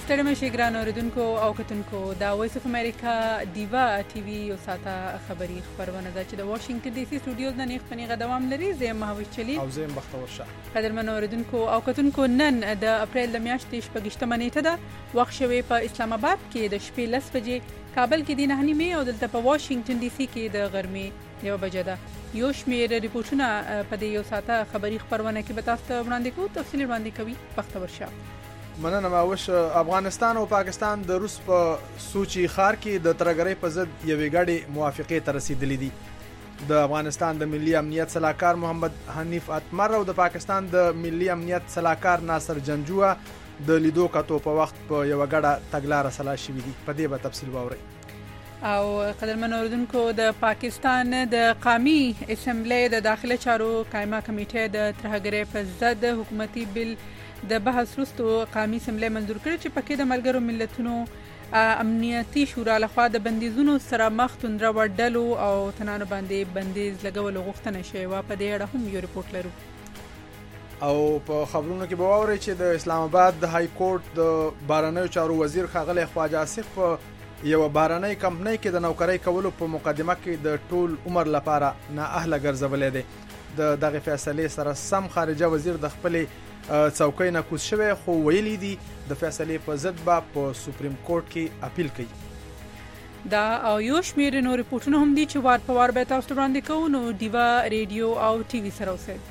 ستړي مشي ګران اوریدونکو او کتونکو دا وایس اف امریکا دیوا ټي وي یو ساعته خبري خبرونه ده چې د واشنگټن ډي سي سټوډیوز نه نیغ پنیغه دوام لري زه مهوش چلی او زه بختور شاه قدرمن اوریدونکو او کتونکو نن د اپریل د میاشتې شپږشتمه نیټه ده وخت شوی په اسلام آباد کې د شپې 10 بجې کابل کې د 9 او دلته په واشنگټن ډي سي کې د غرمې 1 بجې ده یو شمېر ریپورتونه په دې یو ساعته خبري خبرونه کې به تاسو ته وړاندې کوو تفصیل وړاندې کوي بختور شاه مننه ماوش افغانستان او پاکستان د روس په سوچي ښار کې د ترګرۍ په ضد یوې ګډې موافقې ته رسیدلې دي د افغانستان د ملي امنیت صلاحکار محمد حنیف اتمر او د پاکستان د ملي امنیت صلاحکار ناصر جنجوه د لیدو کتو په وخت په یو ګډه تګلارې سلا شوې دي په دې به تفصیل واورئ او قدرمن اوریدونکو د پاکستان د قومي اسمبلی د داخله چارو قائمه کمیټه د ترهګرۍ په ضد حکومتي بل د بحث وروسته قومي اسمبلی منظور کړ چې پکې د ملګرو ملتونو امنیتي شورا لخوا د بندیزونو سره مخ توندره وډلو او تنانو باندې بندیز لګولو غوښتنه شوې و په دې اړه هم یو ریپورت لرو او په خبرونو کې به واورئ چې د اسلام آباد د های کورټ د بهرنیو چارو وزیر ښاغلی خواجه آصف یو بهرنۍ کمپنۍ کې د نوکرۍ کولو په مقدمه کې د ټول عمر لپاره نااهله ګرځولې دی د دغه فیصلې سره سم خارجه وزیر د خپل څوکۍ نه کوز شوی خو ویلي دي د فیصلې په ضد به په سپریم کورټ کې اپیل کوي دا او یو شمېر نور ریپورتونه هم دي چې وار په وار به تاسو وړاندې کوو نو دیوا ریډیو او ټي وي سره اوسئ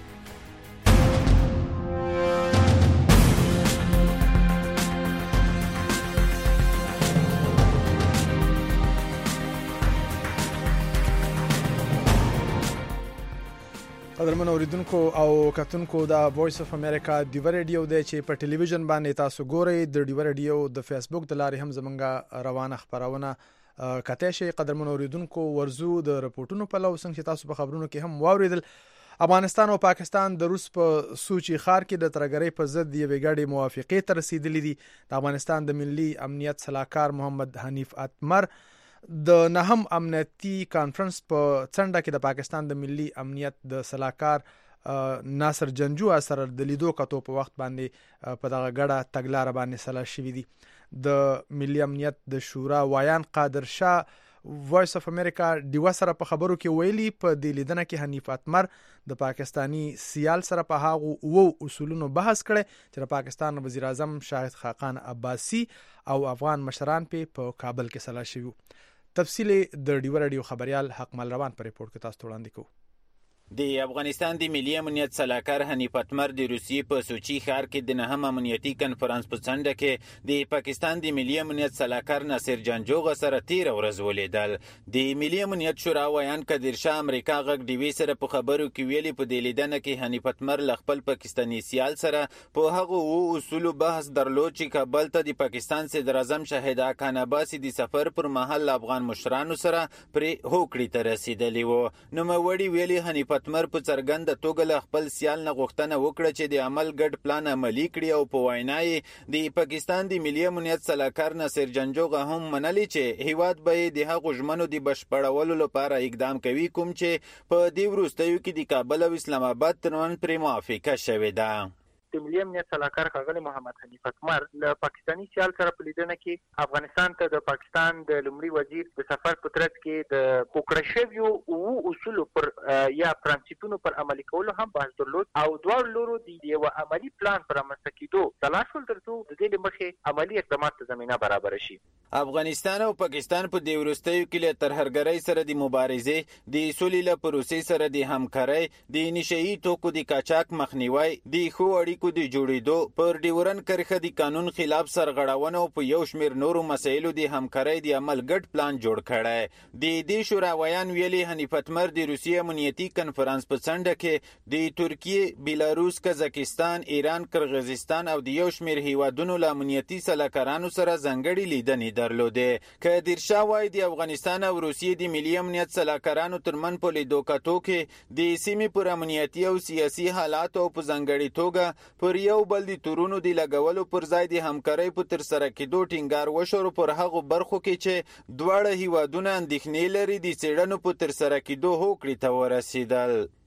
قدرمن اوریدونکو او کتونکو دا وایس اف امریکا دیوا ریډیو دی چې په ټلویزیون باندې تاسو ګورئ د دیوا ریډیو د فیسبوک د لارې هم زمونږه روانه خبرونه کته شي قدرمن اوریدونکو ورزو د رپورټونو په لور څنګه چې تاسو په خبرونو کې هم واوریدل افغانستان او پاکستان د روس په سوچي ښار کې د ترګرۍ په ضد یوې ګډې موافقې ته رسیدلې دي د افغانستان د ملي امنیت صلاحکار محمد حنیف اتمر د نهم امنیتي کانفرنس په څنډه کې د پاکستان د ملي امنیت د صلاحکار ناصر جنجوه سره د لیدو کتو په وخت باندې په دغه ګډه تګلارې باندې سلا شوې دي د ملي امنیت د شورا وایان قادر شاه وایس اف امریکا دیوا سره په خبرو کې ویلي په دې لیدنه کې حنیف اتمر د پاکستانی سیال سره په هغه اصولونو بحث کړي چې د پاکستان وزیر اعظم شاهد خاقان عباسی او افغان مشران په کابل کې سلا شوي تفصیل د دیوا رادیو خبريال حق مل روان پر ریپورت کې تاسو وړاندې کوو د افغانستان د ملي امنیت صلاحکار حنیف اتمر د روسیې په سوچي ښار کې د نهم امنیتي کنفرانس په څنډه کې د پاکستان د ملي امنیت صلاحکار ناصر جنجوه سره تیر ورځ ولیدل د ملي امنیت شورا وایان قادر شاه امریکا غږ ډیوي سره په خبرو کې ویلي په دې لیدنه کې حنیف اتمر ل خپل پاکستانی سیال سره په هغه اصول بحث درلود چې کابل ته د پاکستان صدر اعظم شاهد خاقان عباسی د سفر پر مهال افغان مشرانو سره پر هوکړې ته رسیدلی و نو موري ویلي حنیف اتمر په څرګنده توګه له خپل سیال نه غوښتنه وکړه چې د عمل ګډ پلان عملي کړي او په وینا یې د پاکستان د ملي امنیت صلاحکار ناصر جنجوه هم منلي چې هیواد به د هغو ژمنو د بشپړولو لپاره اقدام کوي کوم چې په دې وروستیو کې د کابل او اسلام آباد ترمنځ پرې موافقه شوې ده د ملي امنیت صلاحکار ښاغلی محمد حنیف اتمر له پاکستانی سیال سره په لیدنه کې افغانستان ته د پاکستان د لومړي وزیر د سفر په ترڅ کې د پوکړه شویو اصولو پر یا پرنسپونو پر عملي کولو هم بحث درلود او دواړو لورو د یو عملي پلان پر رامنځته کېدو تلاش وکړ ترڅو د دې مخې عملي اقدامات ته زمینه برابر شي افغانستان او پاکستان په دې وروستیو کې له ترهګرۍ سره د مبارزې د سولې له پروسې سره د همکارۍ د نشئی توکو د قاچاق مخنیوي د ښو اړیکو د جوړېدو پر ډیورن کرښه د قانون خلاف سرغړونه او په یو شمېر نورو مسایلو د همکارۍ د عمل ګډ پلان جوړ کړی د دې شورا وایان ویلي حنیف اتمر د روسیې امنیتي کنفرانس په څنډه کې د ترکیې بیلاروس قزاقستان ایران قرغیزستان او د یو شمېر هیوادونو له امنیتي سلاکارانو سره ځانګړي لیدنې درلودې قادر شاه وایي د افغانستان او روسیې د ملي امنیت سلاکارانو ترمن په لیدو کتو کې د سیمې پر امنیتي او سیاسي حالات او په ځانګړي توګه پر یو بل د تورونو د لګولو پر ځای د همکارۍ په ترسره کېدو ټینګار وشو پر هغو برخو کې چې دواړه هیوادونه اندېښنې لري د څېړنو په ترسره کېدو هوکړې ته ورسېدل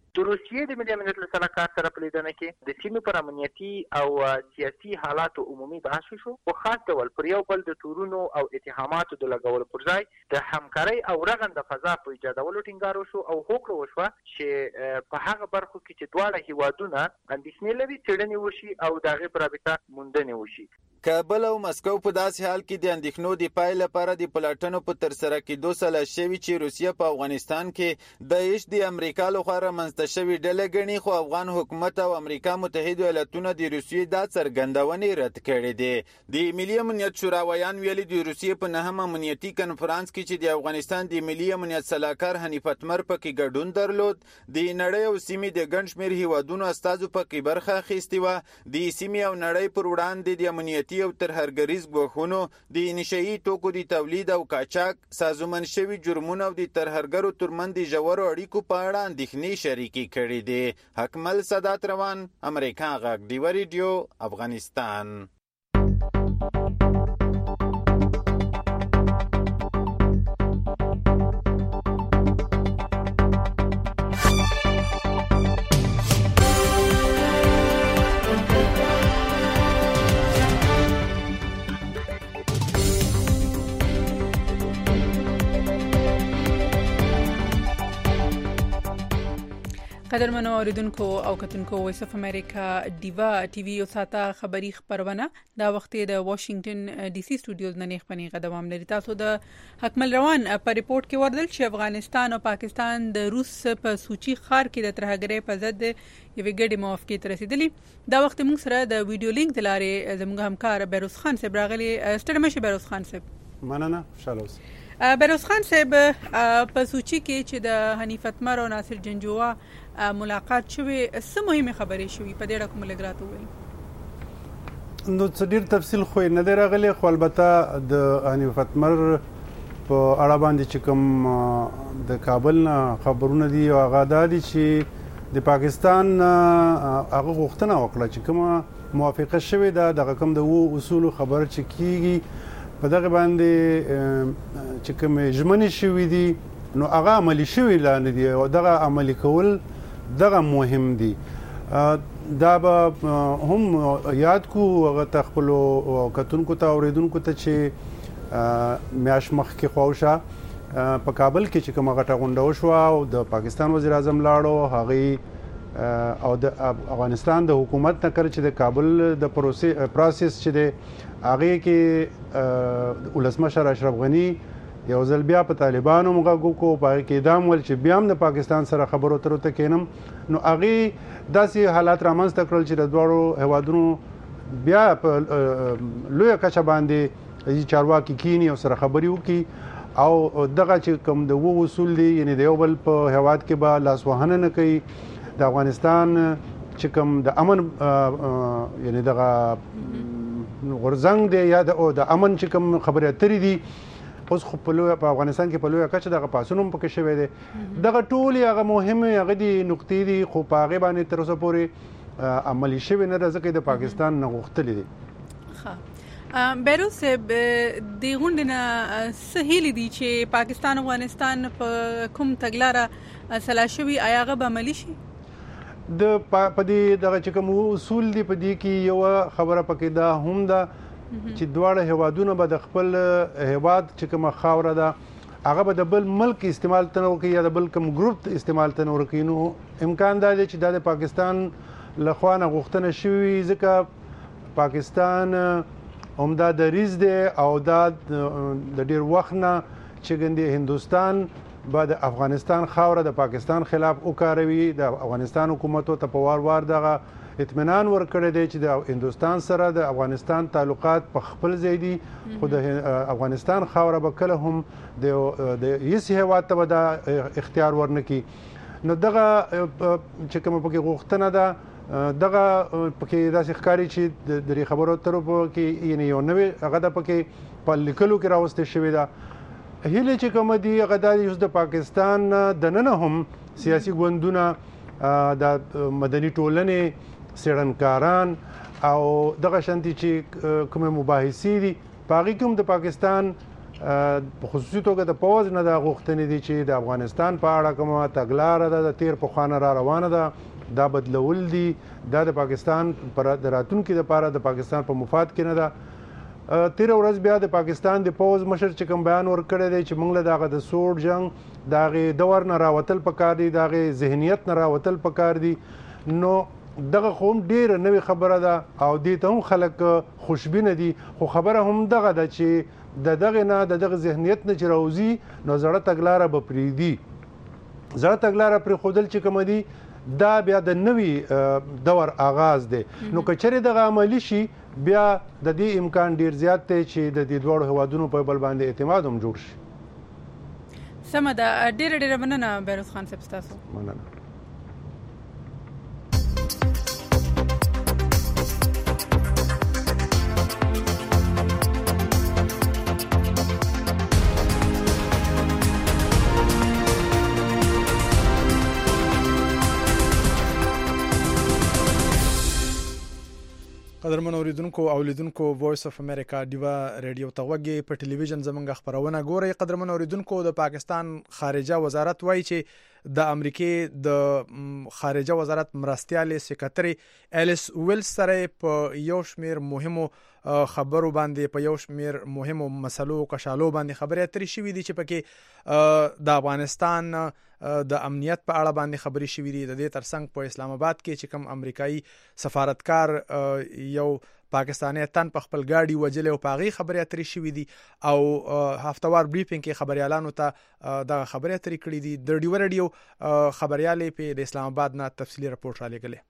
د روسیې د ملي امنیت له سلاکار سره په لیدنه کې د سیمې پر امنیتي او سیاسي حالاتو عمومي بحث شو او خاص ډول پر یو بل د تورونو او اتهاماتو د لګولو پر ځای د همکارۍ او رغنده فضا په ایجادولو ټینګار وشو او هوکړه وشوه چې په هغه برخو کې چې دواړه هیوادونه اندېښنې لري څېړنې وشي او د هغې په رابطه موندنې وشي. کابل او مسکو په داسې حال کې د اندېښنو د پای لپاره د پلاټونو په ترسره کېدو سره شوي چې روسیه په افغانستان کې د ایش د امریکا لخوا رامنځته شوې ډلې ګڼي، خو افغان حکومت او امریکا متحده ایالاتونه د روسیې دا څرګندونې رد کړې دي. د ملي امنیت شورا ویان ویلي د روسیې په 9 امنیتي کنفرانس کې چې د افغانستان د ملي امنیت سلاکار حنیف اتمر پکې ګډون درلود، د نړۍ او سیمې د ګڼ شمېر هیوادونو استازو پکې برخه اخیستې وه. د سیمې او نړۍ پر وړاندې د امنیتي او ترهرګریز ګواښونو، د نشهیي توکو د تولید او قاچاق، سازمان شوي جرمونه او د ترهرګرو ترمنځ د ژورو اړیکو په اړه اندېښنې شریکې کړې دي. حکمل سادات روان، امریکا غږ، ډیوه ریډیو، افغانستان. قدرمنو اوریدونکو او کتونکو وایس اف امریکا ډیوا ټي وي او ساته خبری خبرونه دا وخت د واشنگټن ډي سي سټوډیوز نه خبرونه دوام لري. تاسو د حکمل روان په ریپورت کې وردل چې افغانستان او پاکستان د روس په سوچي ښار کې د ترهګرۍ په ضد یوې ګډې موافقې ته رسیدلي. دا وخت موږ سره د ویډیو لینک د لارې زموږ همکار بیروز خان صاحب راغلی. ستړي مشه بیروز خان صاحب. مننه، خوشاله اوسئ. بیروز خان صاحب، په سوچي کې چې د حنیف اتمر او ناصر جنجوعه ملاقات شوی، څه مهمه خبرې شوی په دې رقم لګرات وویل؟ نو څه ډیر تفصیل خو نه دی راغلی، خو البته د حنیف اتمر په اړه باندې چې کوم د کابل نه خبرونه دي او هغه دا دي چې د پاکستان هغه غوښتنه وکړه چې کومه موافقه شوې ده دغه کوم د اصول خبر چې کیږي په دغه باندې چې کوم ژمنې شوې دي نو هغه عملی شوی لاندې دي او دغه عملی کول دغه مهم دي. دا به هم یاد کو هغه تخپل کتونکو ته اوریدونکو ته چې میاش مخ کې خوښه په کابل کې چې کومه غټه غونډه وشوه او د پاکستان وزیر اعظم لاړو هغه او د افغانستان د حکومت نه کړ چې د کابل د پروسس چې د هغه کې ولسمشر اشرف غنی یو ځل بیا په طالبانو مغو کو په کې دام ول چې بیا هم د پاکستان سره خبرو ترو ته کینم نو هغه داسې حالات رامنځته کړل چې د دوړو هوادونو بیا په لوی کچه باندې چارواکي کینی او سره خبري وکي او دغه چې کوم د اصول دي یعنی د یو بل په هواد کې به لاس وهنه نه کوي. د افغانستان چې کوم د امن یعنی دغه غرزنګ دی یا د امن چې کوم خبرې اترې دي اوس خو په افغانستان کې په لویه کچه دغه پاسون هم پکې شوی دی. دغه ټولې هغه مهمې هغه دي نقطې دي خو په هغې باندې تر اوسه پورې عملي شوی نه ده ځکه د پاکستان نه غوښتلي دي. بیروز صاحب، د غونډې نه څه هیلې دي چې پاکستان افغانستان په کوم تګلاره سلا شوي آیا هغه به عملي شي؟ د په دې دغه چې کوم اصول دي په دې کې یوه خبره پکې ده هم ده چې دواړه هیوادونه به د خپل هیواد چې کومه خاوره ده هغه به د بل ملک استعمال ته نه ورکوي یا د بل کوم ګروپ استعمال ته نه ورکوي. نو امکان دا دی چې دا د پاکستان له خوا نه غوښتنه شوې ځکه پاکستان همدا دریځ دی او دا د ډیر وخت نه چې ګندې هندوستان به د افغانستان خاوره د پاکستان خلاف وکاروي. د افغانستان حکومت ته په وار وار دغه اطمینان ورکړی دی چې د هندوستان سره د افغانستان تعلقات په خپل ځای دي خو د افغانستان خاوره به کله هم د هیڅ هیواد ته به دا اختیار ورنکي. نو دغه چې کومه پکې غوښتنه ده دغه پکې داسې ښکاري چې د خبرو اترو کې یعنې یو نوې هغه د پکې په لیکلو کې راوستل شوې ده. هیله چې کومه دي هغه دا دي چې د پاکستان دننه هم سیاسي ګوندونه د مدني ټولنې څېړنکاران او دغه شانتي چې کومه مباحثې دي په هغې کې هم د پاکستان په خصوصي توګه د پوز نه دا غوښتنې دي چې د افغانستان په اړه کومه تګلاره ده د تیر پخوانه را روانه ده دا بدلول دي دا د پاکستان پر د راتلونکي لپاره د پاکستان په مفاد کې نه ده تیر ورځ بیا د پاکستان د پوز مشر چې کوم بیان ورکړی دی چې موږ له دغه د سوړ جنگ دغه دور نه راوتل پکار دي دغه ذهنیت نه راوتل پکار دي نو دغه خو ډیره نوې خبره ده او دې ته هم خلک خوشبینه دي خو خبره هم دغه ده چې دغه نه دغه ذهنیت نه چې راوځي نو زړه تګلاره به پرېږدي زړه تګلاره پرې ښودل چې کوم دي دا بیا د نوي دور آغاز دی نو که چېرې دغه عملي شي بیا د دې امکان ډیر زیات دی چې د دې دواړو هیوادونو په بل باندې اعتماد هم جوړ شي سمه ده ډیره مننه بیروز خان صاحب ستاسو مننه قدرمن اوریدونکو او لیدونکو وایس اف امریکا دیوا ریډیو توګه په ټلویزیون زمونږ خبرونه ګوري قدرمن اوریدونکو د پاکستان خارجه وزارت وایي چې د امریکای د خارجه وزارت مرستيال سکرټری الیس ویلز سره په یو شمیر مهمو خبرو باندې په یو شمیر مهمو مسلو کشالو باندې خبرې اترې شوې دي چې پکې د افغانستان د امنیت په اړه باندې خبرې شوې دي د دې ترڅنګ په اسلام آباد کې چې کوم امریکایي سفارتکار یو پاکستاني تن په خپل گاډي وجلې او پاغي خبرې اترې شوې دي او هفتوار بریفینګ کې خبريالانو ته د خبرې اترې کړې دي د ډیو ریډیو خبريالې په اسلام آباد نه تفصیلی رپورټ را لګلې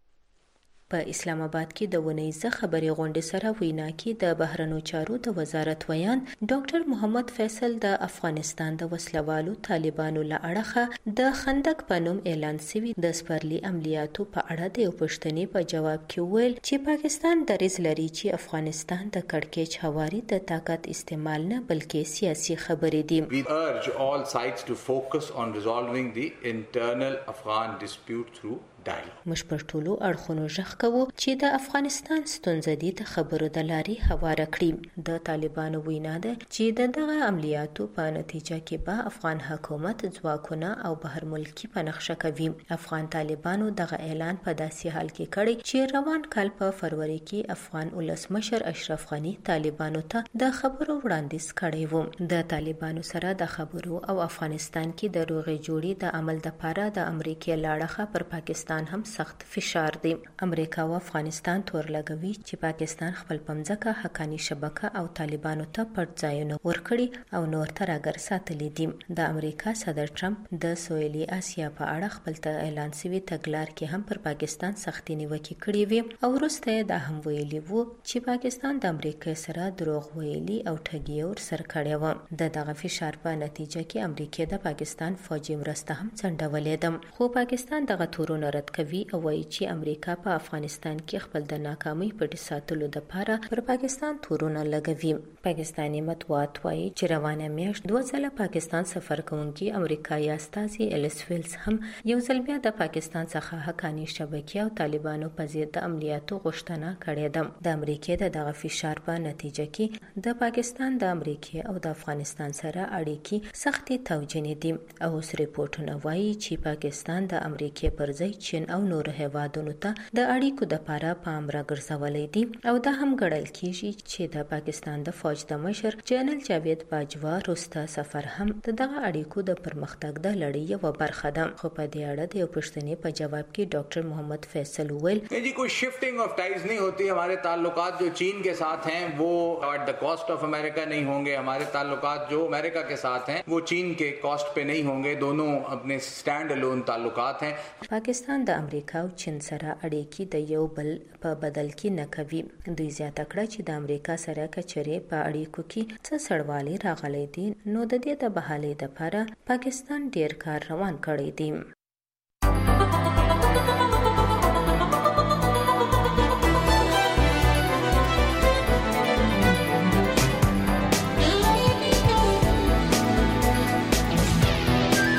په اسلام آباد کې د ونیزه خبري غونډې سره وینا کې د بهرنیو چارو د وزارت ویان ډاکټر محمد فیصل د افغانستان د وسلوالو طالبانو له اړخه د خندق په نوم اعلان شوی د سپرلی عملیاتو په اړه د یو پوښتنې په جواب کې ویل چې پاکستان دریځ لري چې افغانستان د کړکېچ هواري د طاقت استعمال نه بلکې سیاسي خبرې دي. We urge all sides to focus on resolving the internal Afghan dispute through موږ پر ټولو اړخونو ژغ کوو چې د افغانستان ستونزې دي د خبرو د لارې هواره کړي. د طالبانو وینا ده چې دغه عملیاتو په نتیجه کې به افغان حکومت ځواکونه او بهر ملکی په نقشه کوي. افغان طالبانو دغه اعلان په داسې حال کې کړی چې روان کال په فروری کې افغان ولسمشر اشرف غنی طالبانو ته د خبرو وړاندیز کړی و. د طالبانو سره د خبرو او افغانستان کې د روغې جوړې د عمل لپاره د امریکا لاړه پر پاکستان هم سخت فشار دی. امریکا او افغانستان تور لګوي چې پاکستان خپل پمځکه حقانی شبکه او طالبانو ته پټ ځایونه ورکړي او نور ترګر ساتلي دي. د امریکا صدر ټرمپ د سویلي اسیا په اړه خپل اعلان شوی تګلار کې هم پر پاکستان سختي نیوکه کړې وي او وروسته دا هم ویلي وو چې پاکستان د امریکا سره دروغ ویلي او ټګي ور سر کړی و. دغه فشار په نتیجه کې امریکا د پاکستان فوجي مرسته هم څنډولې ده خو پاکستان دغه تورونه کوي او وایي چې امریکا په افغانستان کې خپل د ناکامۍ پټ ساتلو لپاره پر پاکستان تورونه لګوي. پاکستاني مطبوعات وایي چې روانه میاشت 2 ځله پاکستان سفر کوونکی امریکایي استازي الیس ویلز هم یو ځل بیا د پاکستان څخه حقانی شبکې او طالبانو په ضد د عملیاتو غوښتنه کړې ده. د امریکا دغه فشار په نتیجه کې د پاکستان د امریکا او د افغانستان سره اړیکې سختي توجینې دي او اوس ریپورتونه وایي چې پاکستان د امریکا پر ځای چین او نور هیوادونو ته د اړیکو د لپاره پام راګرځولې دي او دا هم ګڼل کیږي چې د پاکستان د فوج د مشر جنرال جاوید باجوا روسته سفر هم دغه اړیکو د پرمختګ د لړۍ یو برخه ده. خو په دې اړه د یو پوښتنې په جواب کې ډاکټر محمد فیصل ویل जी कोई shifting of ties नहीं होती. हमारे ताल्लुकात जो चीन के साथ हैं वो at the cost of America नहीं होंगे. हमारे ताल्लुकात जो अमेरिका के साथ हैं वो चीन के कॉस्ट पे नहीं होंगे. दोनों अपने स्टैंड अलोन ताल्लुकात हैं. پاکستان د امریکا او چین سره اړیکې د یو بل په بدل کې نه کوي. دوی زیاته کړه چې د امریکا سره کچره په اړیکو کې څه سړوالي راغلي دي نو د دې د بحالې لپاره پاکستان ډیر کار روان کړی دی.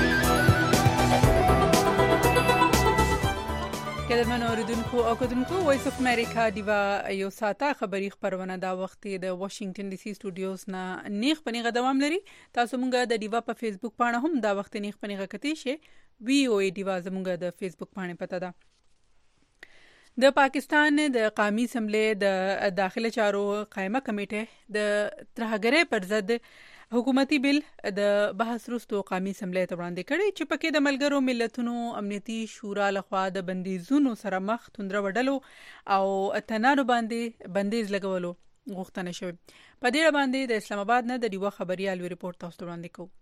قدرمن اوریدونکو او کتونکو وایس اف امریکا دیوا یو ساته خبری خبرونه دا وخت د واشنگټن ډي سي سټوډیوز نه نیغ پنیغه دوام لري. تاسو مونږه د دیوا په فیسبوک پاڼه هم دا وخت نیغ پنیغه کتی شي. وی او ای دیوا زمونږه د فیسبوک پاڼه پته ده. د پاکستان د قومي اسمبلی د داخله چارو قائمه کمیټه د ترهګرۍ پر ضد حکومتي بل د بحث وروسته قومي اسمبلی ته وړاندې کړي چې پکې د ملګرو ملتونو امنیتي شورا لخوا د بندیزونو سره مخ توندره وډلو او اتنانو باندې بندیز لګولو غوښتنه شوې. په دې باندې د اسلام آباد نه د دیوه خبريال ریپورت تاسو ته وړاندې کوو.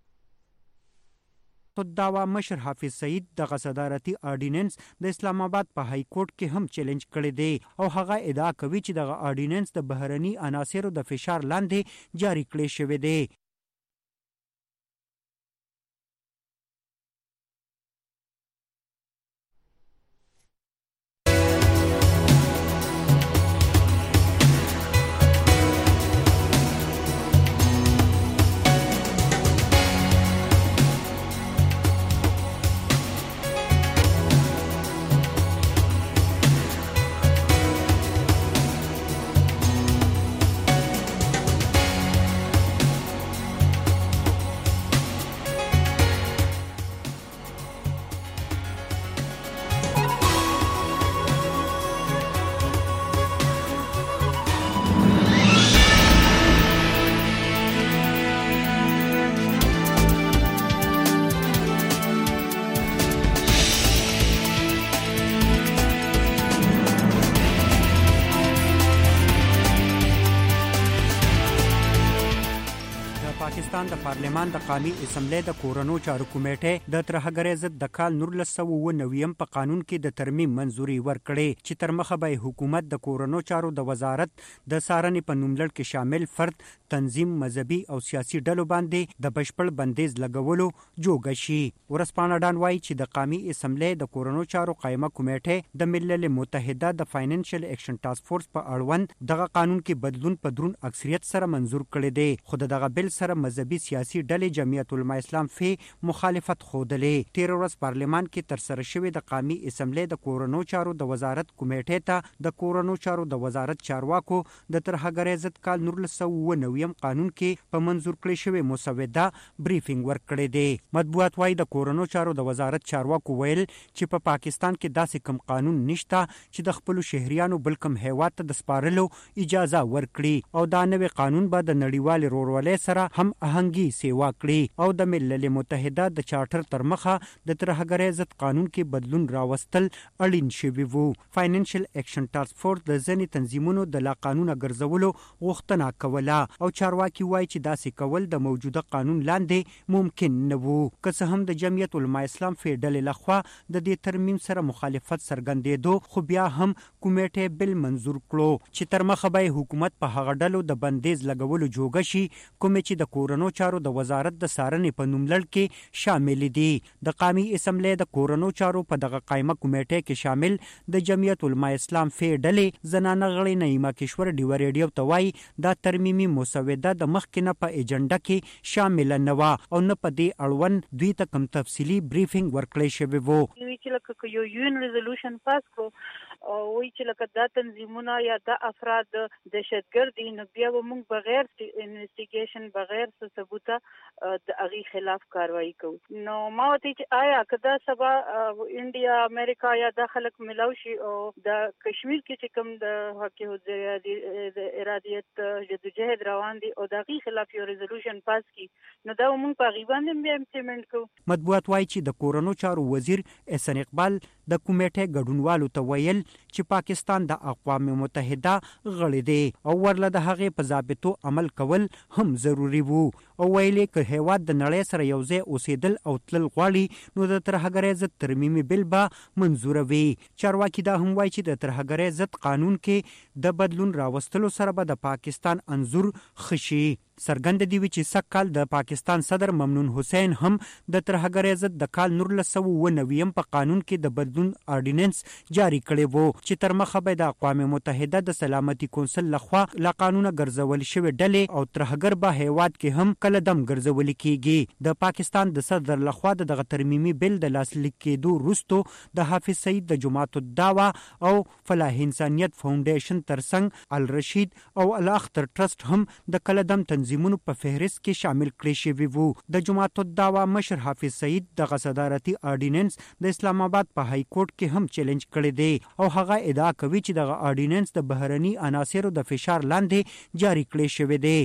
دعوا مشر حافظ سعید د صدارتي آرډیننس د اسلام آباد په های کورټ کې هم چیلنج کړی دی او هغه ادعا کوي چې د آرډیننس د بهرني عناصرو د فشار لاندې جاری کړی شوی دی. پاکستان د پارلمان د قومي اسمبلی د کورونو چارو کمیټې د ترهګرۍ ضد د کال 1999 په قانون کې د ترمیم منزوري ورکړې چې تر مخه به حکومت د کورونو چارو د وزارت د سارنې په نوملړ کې شامل فرد، تنظیم، مذهبي او سیاسي ډلو باندې د بشپړ بندیز لګولو جوګه شي. ورسپانه ډان وایي چې د قومي اسمبلی د کورونو چارو قائمه کمیټې د ملل متحده د فاینانشل ایکشن ټاسک فورس په اړوند دغه قانون کې بدلون په درون اکثریت سره منزور کړی دی، خو دغه بل سره مذهبي سیاسي ډلې جمعیت العلماء اسلام فی مخالفت خوده. تیر ورځ پارلمان کې تر سره شوی د قومي اسمبلی د کورونو چارو د وزارت کمیټې ته د کورونو چارو د وزارت چارواکو د ترهګرۍ ضد کال 1999 قانون کې په منزور کړی شوی مسوده بریفینګ ورکړی دی. مطبوعات وايي د کورونو چارو د وزارت چارواکو ویل چې په پاکستان کې داسې کوم قانون نشته چې د خپل شهريانو بل کوم هیواد ته د سپارلو اجازه ورکړي او دا نوې قانون به د نړیوال رورولۍ سره هم اهنګي سیوا کړي او د ملل متحده د چارټر تر مخه د ترهګرۍ ضد قانون کې بدلون راوستل اړین شوی وو. فاینانشل ایکشن ټاسک فورس د ځینې تنظیمونو د لا قانون ګرځولو غوښتنه کوله او چارواکي وایي چې داسې کول د موجوده قانون لاندې ممکن نه وو. که څه هم د جمعیت العلماء اسلام فی ډلې لخوا د دې ترمیم سره مخالفت څرګندېدو، خو بیا هم کمیټې بل منزور کړو چې تر مخه به حکومت په هغه ډلو د بندیز لګولو جوګه شي کومې چې د کورونو چارو د وزارت د سارنې په نوملړ کې شامل دي. د قومي اسمبلی د کورونو چارو په دغه قائمه کمیټې کې شامل د جمعیت العلماء اسلام فی ډلې زنانه غړي نعیمه کشور ډیوه ریډیو ته وایي دا ترمیمي مسوده د مخکې نه په ایجنډا کې شامل نه و او نه په دې اړوند دوی ته کوم تفصیلي بریفینګ ورکړی شوی وو. چې لکه یو یون ریزولوشن پاس کړو وایي چې لکه دا تنظیمونه یا دا افراد دهشتګرد دي، نو بیا به موږ بغیر انویسټیګیشن بغیر ثبوته د هغې خلاف کاروایی کوو. نو ما ورته چې آیا که دا سبا انډیا، امریکا یا دا خلک ملاو شي او د کشمیر کې چې کوم د حق د ارادیت جدوجهد روان دي او د هغې خلاف یو ریزولوشن پاس کړي، نو دا موږ په هغې باندې بیا امپلیمنټ کوو. مطبوعات وایي چې د کورونو چارو وزیر احسان اقبال د کمیټې ګډونوالو ته ویل چې پاکستان د اقوام متحده غړی دی او ورله د هغې په ضابطو عمل کول هم ضروري وو او ویلې که هیواد د نړۍ سره یو ځای اوسېدل او تلل غواړي نو د ترهګرۍ ضد ترمیمي بل به منظوره وي. چارواکي دا هم وایي چې د ترهګرۍ ضد قانون کې د بدلون راوستلو سره به د پاکستان انځور ښه شي. سرګند دی چې سکهال د پاکستان صدر ممنون حسین هم د ترهګرۍ ضد د کال 1999 په قانون کې د بدلون آرډیننس جاری کړی وو چې تر مخه به د اقوام متحده د سلامتي کونسل لخوا لا قانون ګرځول شوی ډلې او ترهګر به هیواد کې هم کله دم ګرځول کیږي. د پاکستان د صدر لخوا دغه ترمیمي بل د لاسلیک کېدو وروسته د حافظ سعید د جماعت الدعوه او فلاح انسانیت فاونډیشن ترڅنګ الرشید او الاختر ټرست هم د کلدم تنظیمونو په فهرست کې شامل کړي شوی وو. د جماعت الدعوه مشر حافظ سعید د صدارتي آرډیننس د اسلام آباد په های کورټ کې هم چیلنج کړی دی او هغه ادعا کوي چې د آرډیننس د بهرني عناصرو د فشار لاندې جاری کړی شوی دی.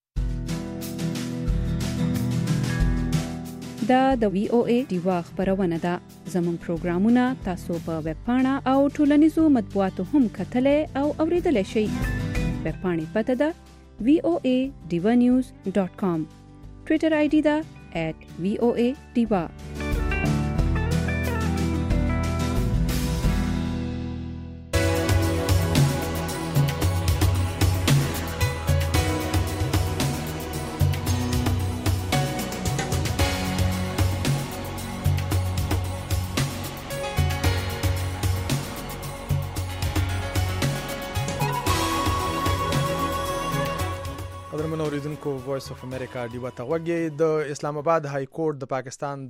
دا د وی او ای دیوا خبرونه ده. زموږ پروګرامونه تاسو په ویب پاڼه او ټولنیزو مطبوعاتو هم کتلای او اوریدلای شئ. ویب پاڼې پته ده voanews.com. ټویټر آی ډی ده @voadiva. اوریدونکو وایس اف امریکا دی وتاوګي د اسلام آباد های کورټ د پاکستان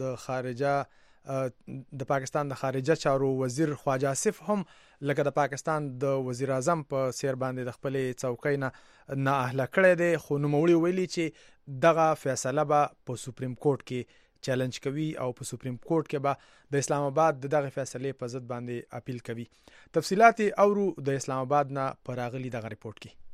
د خارجه چارو وزیر خواجه آصف هم لکه د پاکستان د وزیر اعظم په سیر باندې د خپل څوکۍ نه اهله کړی دی، خو نوموړي ویلي چې دغه فیصله به په سپریم کورټ کې چیلنج کوي او په سپریم کورټ کې به د اسلام آباد دغه فیصله په ضد باندې اپیل کوي. تفصيلات اورو د اسلام آباد نه پراغلي دغه ریپورت کې.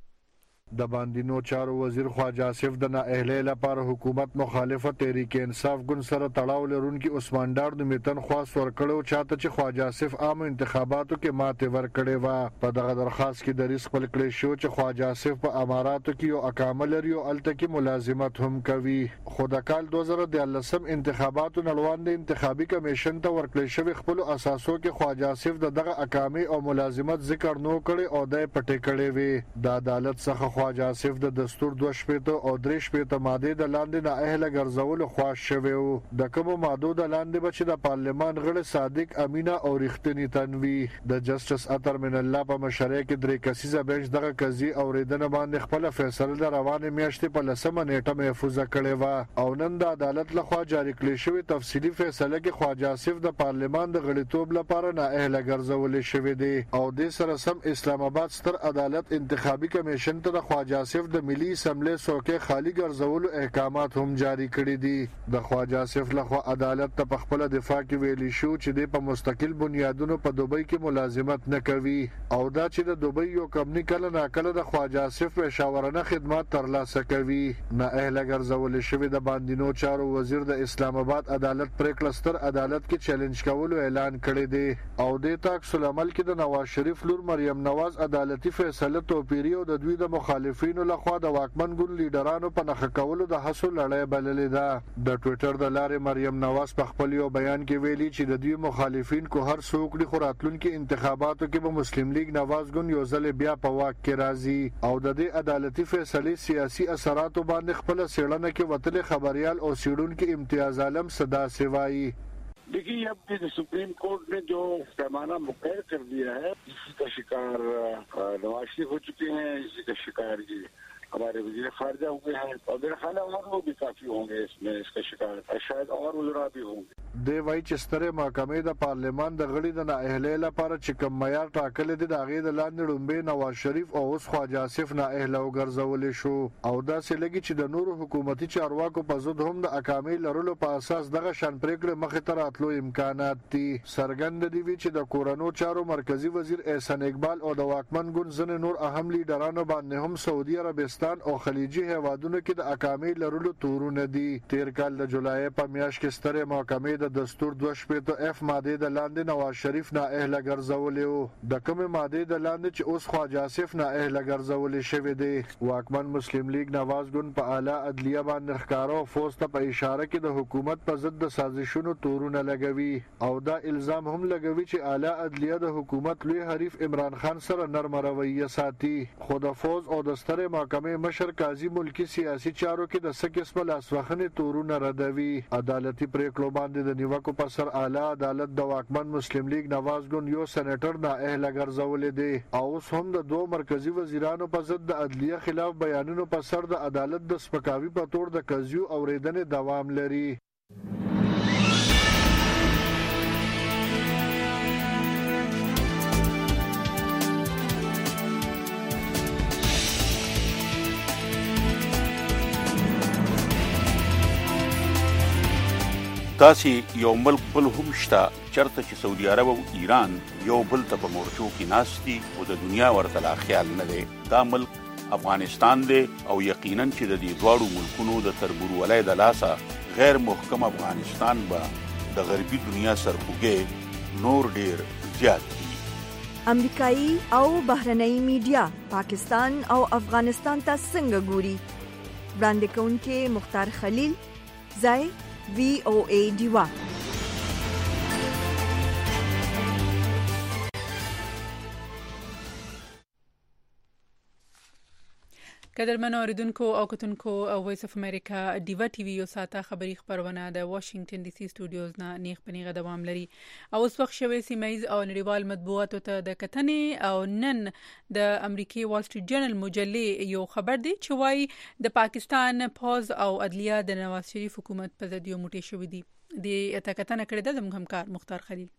د باندینو چارو وزیر خواجه آصف د نااهلۍ لپاره حکومت مخالفه تحریک انصاف ګوند سره تړاو لرونکي عثمان ډار د میتن خواست ورکړو چاته چې خواجه آصف عام انتخاباتو کې ماته ورکړې و. په دغه درخواست کې د ریس خپل کړی شو چې خواجه آصف په اماراتو کې یو اقامه لري او الته کې ملازمت هم کوي. خو د کال 2013 انتخاباتو نړوان د انتخابي کمیشن ته ورکړی شوی خپل اساسو کې خواجه آصف دغه اقامه او ملازمت ذکر نو کړي او د پټې کړي وي. د عدالت څخه خواجه آصف د دستور 2 او 3 ماده د لاندې نه اهله ګرځول خواش شوی وو. د کومو ماده د لاندې بچ د پارلمان غړي صادق امینه او رښتینی تنوی د جسټس اطهر من الله په مشرۍ کې 3 کسیزه بنچ دغه قضیه اوریدنه باندې خپل فیصله د روانه میاشتې په 10 نیټه محفوظ کړي و او نن د عدالت لخوا جاری کړی شوی تفصیلی فیصله کې خواجه آصف د پارلمان د غړیتوب لپاره نه اهله ګرځول شوی دی او د سره سم اسلام آباد ستر عدالت انتخابي کمیشن ته خواجه آصف د ملي اسمبلی څوکۍ خالی ګرځولو احکامات هم جاری کړي دي. د خواجه آصف لخوا عدالت ته په خپل دفاع کې ویلي شو چې د په مستقل بنیادونو په دوبۍ کې ملازمت نه کوي او دا چې د دوبۍ یو کمپنی کله ناکله د خواجه آصف پېښورانه خدمات ترلاسه کوي. نه اهله ګرځول شوی د باندینو چارو وزیر د اسلام آباد عدالت پریکلستر عدالت کې چیلنج کولو اعلان کړی دی او د عکس العمل کې د نواز شریف لور مریم نواز عدالتي فیصله توپیری او د دوی د مخالفینو لخوا د واکمن ګوند لیډرانو په نخښه کولو د حسو لړۍ بللې ده. د ټوئیټر د لارې مریم نواز په خپل یو بیان کې ویلي چې د دوی مخالفین کو هر څوک د خراتلونکو انتخاباتو کې به مسلم لیگ نواز ګوند یو ځل بیا په واک کې راځي او د دې عدالتي فیصله سیاسي اثراتو باندې خپل سیړنه کې وتل خبريال او سیډونکو امتیاز عالم صدا سوای. देखिए अब सुप्रीम कोर्ट ने जो पैमाना मुकर्रर कर दिया है, इसी का शिकार नवाज शरीफ हो चुके हैं, इसी का शिकार ये हमारे वजीर खारजा हुए हैं और मेरा ख्याल है और लोग भी काफी होंगे इसमें इसका शिकार, शायद और वज़रा भी होंगे. د وای چې ستره محکمې د پارلمان د غړي د نااهلۍ لپاره چې کوم معیار ټاکل دي د هغې د لاندې ډومبې نواز شریف او اوس خواجه آصف نااهله وګرځول شو او داسې لګي چې د نورو حکومتي چارواکو په ضد هم د اقامې لرلو په اساس دغه شان پریکړه مخې ته راتلو امکانات دي. څرګند دي چې د کورونو چارو مرکزی وزیر احسان اقبال او د واکمن ګوند ځینې نور اهم لیډرانو باندې هم سعودي عربستان او خلیجي هیوادونو کې د اقامې لرلو تورونه دي. تیر کال د جولای په میاشت کې ستره محکمې د له دستور 2 ماده د لاندې نواز شریف نه اهله ګرځولې و د کومه ماده د لاندې چې اوس خواجه آصف نه اهله ګرځولې شوې دی واکمن مسلم لیگ نواز ګوند په اعلی عدلیه باندې ښکارا فوز ته په اشاره کې د حکومت په ضد د سازشونو تورونه لګوي او دا الزام هم لګوي چې اعلی عدلیه د حکومت لوی حریف عمران خان سره نرم رویه ساتي خو د فوز او د سترې محکمې مشر قاضي ملکی سیاسي چارو کې د سکه لاسوخنې تورونه ردوي عدالتي پریکړو باندې د نیوکو پر سر اعلی عدالت د واکمن مسلم لیگ نواز ګوند یو سېنیټر نه اهله ګرځولې دی او اوس هم د 2 مرکزی وزیرانو په ضد د عدلیه خلاف بیانونو پر سر د عدالت د سپکاوي په تور د قضیو اوریدنې دوام لري تاسې یو ملک بل هم شته چرته چې سعودي عرب او ایران یو بل ته په مورچو کې ناست دي او د دنیا ورته لا خیال نه دی دا ملک افغانستان دی او یقینا چې د دې دواړو ملکونو د تربورولۍ د لاسه غیر محکم افغانستان به د غربي دنیا سرخوږی نور ډیر زیات دي امریکایي او بهرنۍ میډیا پاکستان او افغانستان ته څنګه ګوري وړاندې کوونکې مختار خلیل ځای VOA دیوا قدرمن اوریدونکو او کتونکو وایس اف امریکا دیوا ټي وی یو ساته خبری خبرونه د واشنگټن ډي سي سټوډیوز نه نیغ پنیغه دوام لري او اوس وخت شوي سیمایز او نړیوال مطبوعاتو ته د کتنې او نن د امریکای وال سټریټ جرنل مجلې یو خبر دی چې وايي د پاکستان پوز او عدلیه د نواز شریف حکومت په ضد یو موټی شوې دي د اتکتنه کړې ده زموږ همکار مختار خلیل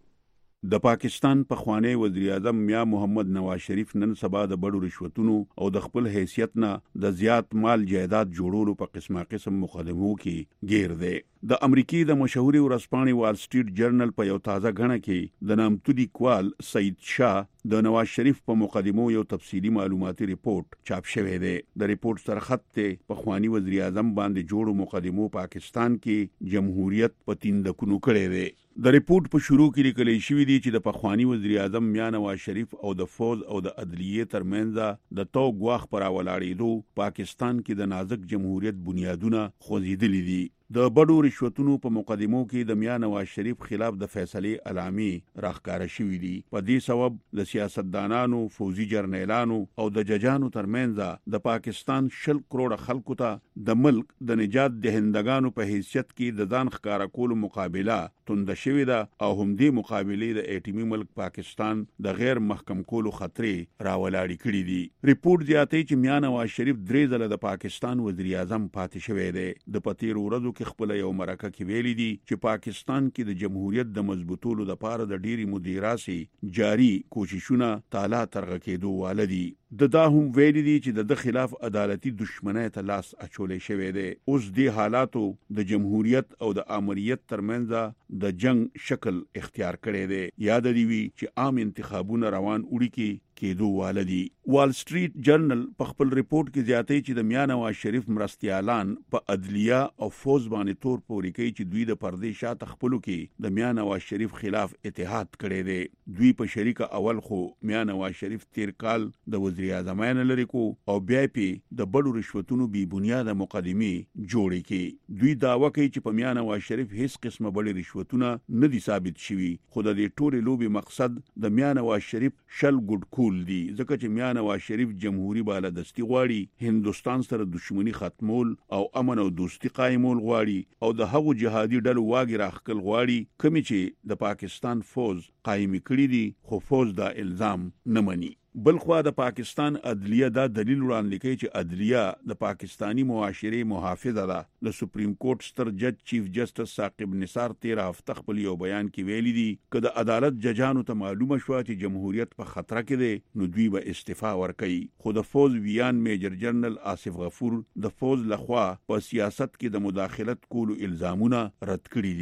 د پاکستان پخوانی وزیر اعظم میا محمد نواز شریف نن سبا د بډو رشوتونو او د خپل حیثیت نه د زیات مال جایداد جوړولو په قسمه قسم مقدمو کې گیر دی د امریکای د مشهوري ورځپاڼې وال سټریټ جرنل په یو تازه غنه کې د نامتو لیکوال سید شاه د نواز شریف په مقدمو یو تفصیلی معلوماتي ریپورت چاپ شوی دی د ریپورت سرخط ته پخوانی وزیر اعظم باندې جوړو مقدمو پاکستان کې جمهوریت په تیندکونو کړی دی د ریپورت په شروع کې لیکل شوی دی چې د پخوانی وزیر اعظم میا نواز شریف او د فوز او د عدلیه ترمنځ د تو غواخ پر ولاړېدو پاکستان کې د نازک جمهوریت بنیادونه خوځېدلې دي د بډو رشوتونو په مقدمو کې د میا نواز شریف خلاف د فیصله علامي راخکاره شوې دي په دې سبب د سیاستدانانو فوزي جرنیلانو او د ججانو ترمنځ د پاکستان 10 کروڑ خلکو ته د ملک د نجات دهندگانو په حیثیت کې د ځان ښکارا کولو مقابله توند شوې ده او هم دې مقابله د ایټمی ملک پاکستان د غیر محکم کولو خطرې راولاړې کړې دي ریپورت زیاتوي چې میا نواز شریف 3 ځله د پاکستان وزیر اعظم پاتې شوی دی د پتیر ورځو کې خپل یو مرکه کې ویلي دي چې پاکستان کې د جمهوریت د مضبوطولو لپاره د ډيري مدیراسي جاری کوششونه تعالی ترغه کېدو والدي دا هم ویلي دي چې د خلاف عدالتي دشمنۍ ته لاس اچولې شوی دی اوس د حالاتو د جمهوریت او د امریت ترمنځ د جنگ شکل اختیار کړی دی یاد دی وی چې عام انتخابونه روان وړي کېدو والدي وال سټریټ جرنل په خپل ریپورت کې زیاتوي چې د میا نواز شریف مرستيالان په عدلیه او فوز باندې تور پوري کوي چې دوی د پردې شاته خپلو کې د میا نواز شریف خلاف اتحاد کړي دي دوی په شریکه اول خو میا نواز شریف تیر کال د وزیر اعظمانه لري کو او بیا په د بډو رشوتونو بي بنیاد مقدمي جوړي کې دوی داوا کوي چې په میا نواز شریف هیڅ قسمه بډې رشوتونه نه دي ثابت شوي خو د دې ټولې لوبي مقصد د میا نواز شریف شل ګډ کول دي ځکه چې میا نواز شریف جمهوریت بالادستی غواړي هندستان سره دښمنی ختمول او امن او دوستي قائمول غواړي او د هغو جهادي ډلو واګي راخکل غواړي کوم چې د پاکستان فوز قائم کړی دي خو فوز دا الزام نه مني بلخوا د پاکستان عدلیه دا دلیل وړاندې کوي چې عدلیه د پاکستانی معاشري محافظه ده د سپریم کورټ ستر جج چیف جسټس ثاقب نثار 13 هفته خپل یو بیان کې ویلي دي چې د عدالت ججانو ته معلومه شو چې جمهوریت په خطر کې دی نو دوی به استعفا ورکړي خو د فوز ویان میجر جنرال آصف غفور د فوز لخوا په سیاست کې د مداخلت کولو الزامونه رد کړي دي